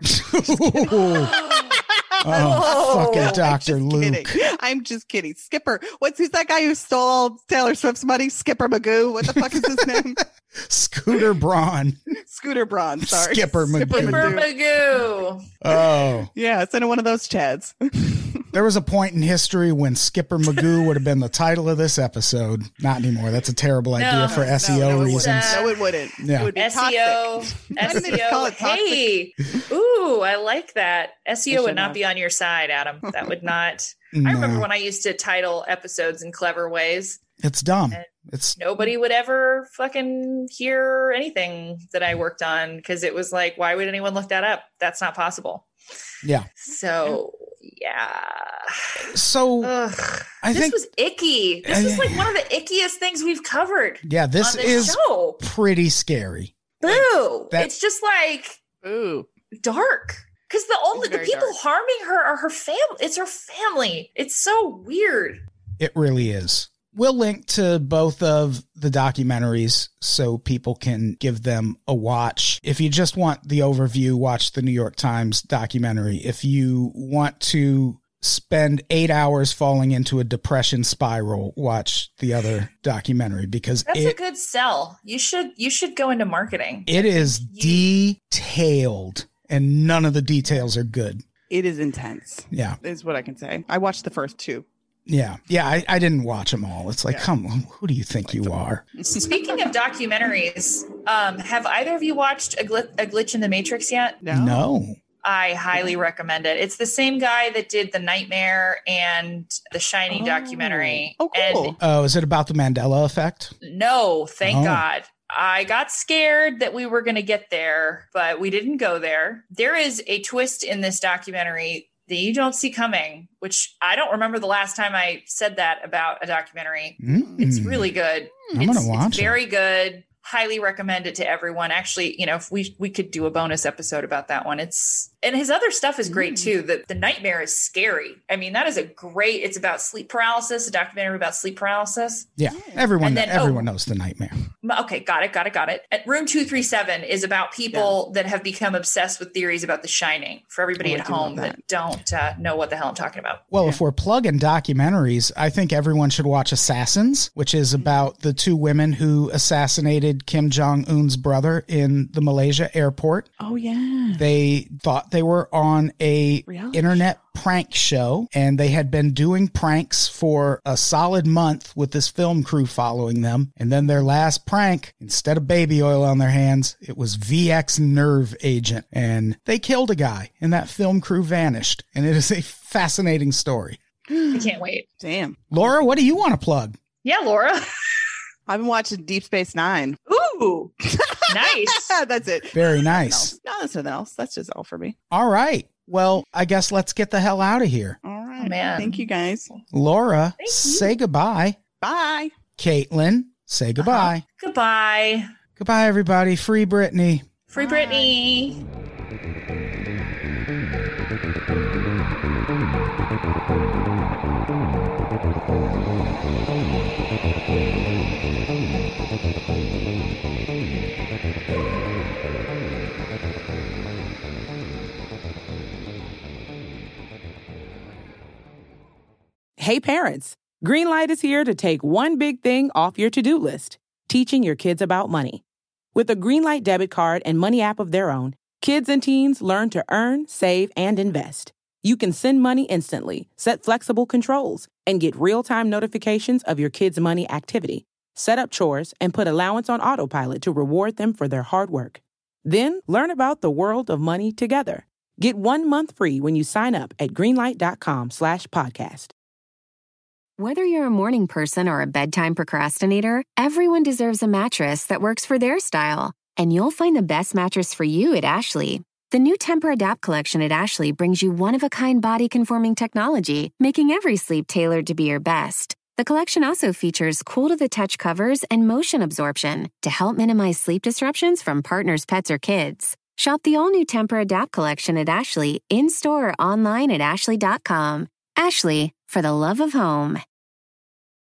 Oh, fucking I'm Doctor just Luke. kidding. I'm just kidding. Skipper. What's who's that guy who stole all Taylor Swift's money? Skipper Magoo. What the fuck is his name? Scooter Braun. Scooter Braun. Sorry. Skipper Magoo. Skipper Magoo. Magoo. Oh, Yeah, send in one of those Chads. there was a point in history when Skipper Magoo would have been the title of this episode. Not anymore. That's a terrible idea No, for no, S E O no, it wouldn't. reasons. No, it wouldn't. Yeah. It would be S E O, toxic. Why didn't they just S E call O. it toxic? Hey, ooh, I like that. S E O They would should not have. be on your side, Adam. That would not. No, I remember when I used to title episodes in clever ways. it's dumb. And- It's Nobody would ever fucking hear anything that I worked on because it was like, why would anyone look that up? That's not possible. yeah. So, yeah. So Ugh. I this think was icky. This is like one of the ickiest things we've covered yeah, this on this is show. pretty scary. Boo. that- It's just like Ooh. dark. Because the only It's the very people dark. harming her are her family. It's her family. It's so weird. It really is. We'll link to both of the documentaries so people can give them a watch. If you just want the overview, watch the New York Times documentary. If you want to spend eight hours falling into a depression spiral, watch the other documentary because That's a it, good sell. You should you should go into marketing. it is detailed and none of the details are good. It is intense, Yeah. is what I can say. I watched the first two. Yeah. Yeah. I, I didn't watch them all. It's like, Yeah. come on, who do you think you are? Speaking of documentaries, um, have either of you watched a, Gl- a Glitch in the Matrix yet? No. No. I highly recommend it. It's the same guy that did The Nightmare and The Shining Oh. documentary. Oh, cool. Oh, is it about the Mandela effect? And no, thank Oh. God. I got scared that we were going to get there, but we didn't go there. There is a twist in this documentary that you don't see coming, which I don't remember the last time I said that about a documentary. It's Mm. really good. I'm it's, gonna watch it's it. very good. Highly recommend it to everyone. Actually, you know, if we we could do a bonus episode about that one. It's and his other stuff is great too. The the Nightmare is scary. I mean, that is a great. It's about sleep paralysis. A documentary about sleep paralysis. Yeah, everyone And then- everyone oh. knows the nightmare. Okay, got it, got it, got it. At Room two three seven is about people that have become obsessed with theories about The Shining. For everybody Oh, I at do love home that. that. don't uh, know what the hell I'm talking about. Well, if we're plugging documentaries, I think everyone should watch Assassins, which is about the two women who assassinated Kim Jong Un's brother in the Malaysia airport. Oh, yeah. They thought they were on a Reality internet prank show, and they had been doing pranks for a solid month with this film crew following them. And then their last prank, instead of baby oil on their hands, it was V X nerve agent. And they killed a guy, and that film crew vanished. And it is a fascinating story. I can't wait. Damn. Laura, what do you want to plug? Yeah, Laura. I've been watching Deep Space Nine. Ooh, nice. That's it. Very nice. No, that's nothing else. That's just all for me. All right. Well, I guess let's get the hell out of here. All right. Oh, man. Thank you, guys. Laura, Thank you. say goodbye. Bye. Caitlin, say goodbye. Goodbye. Goodbye, everybody. Free Britney. Free Britney. Hey parents, Greenlight is here to take one big thing off your to-do list, teaching your kids about money. With a Greenlight debit card and money app of their own, kids and teens learn to earn, save, and invest. You can send money instantly, set flexible controls, and get real-time notifications of your kids' money activity. Set up chores and put allowance on autopilot to reward them for their hard work. Then learn about the world of money together. Get one month free when you sign up at greenlight.com slash podcast. Whether you're a morning person or a bedtime procrastinator, everyone deserves a mattress that works for their style. And you'll find the best mattress for you at Ashley. The new Temper-Adapt collection at Ashley brings you one-of-a-kind body-conforming technology, making every sleep tailored to be your best. The collection also features cool-to-the-touch covers and motion absorption to help minimize sleep disruptions from partners, pets, or kids. Shop the all-new Temper-Adapt collection at Ashley, in-store or online at ashley dot com. Ashley, for the love of home.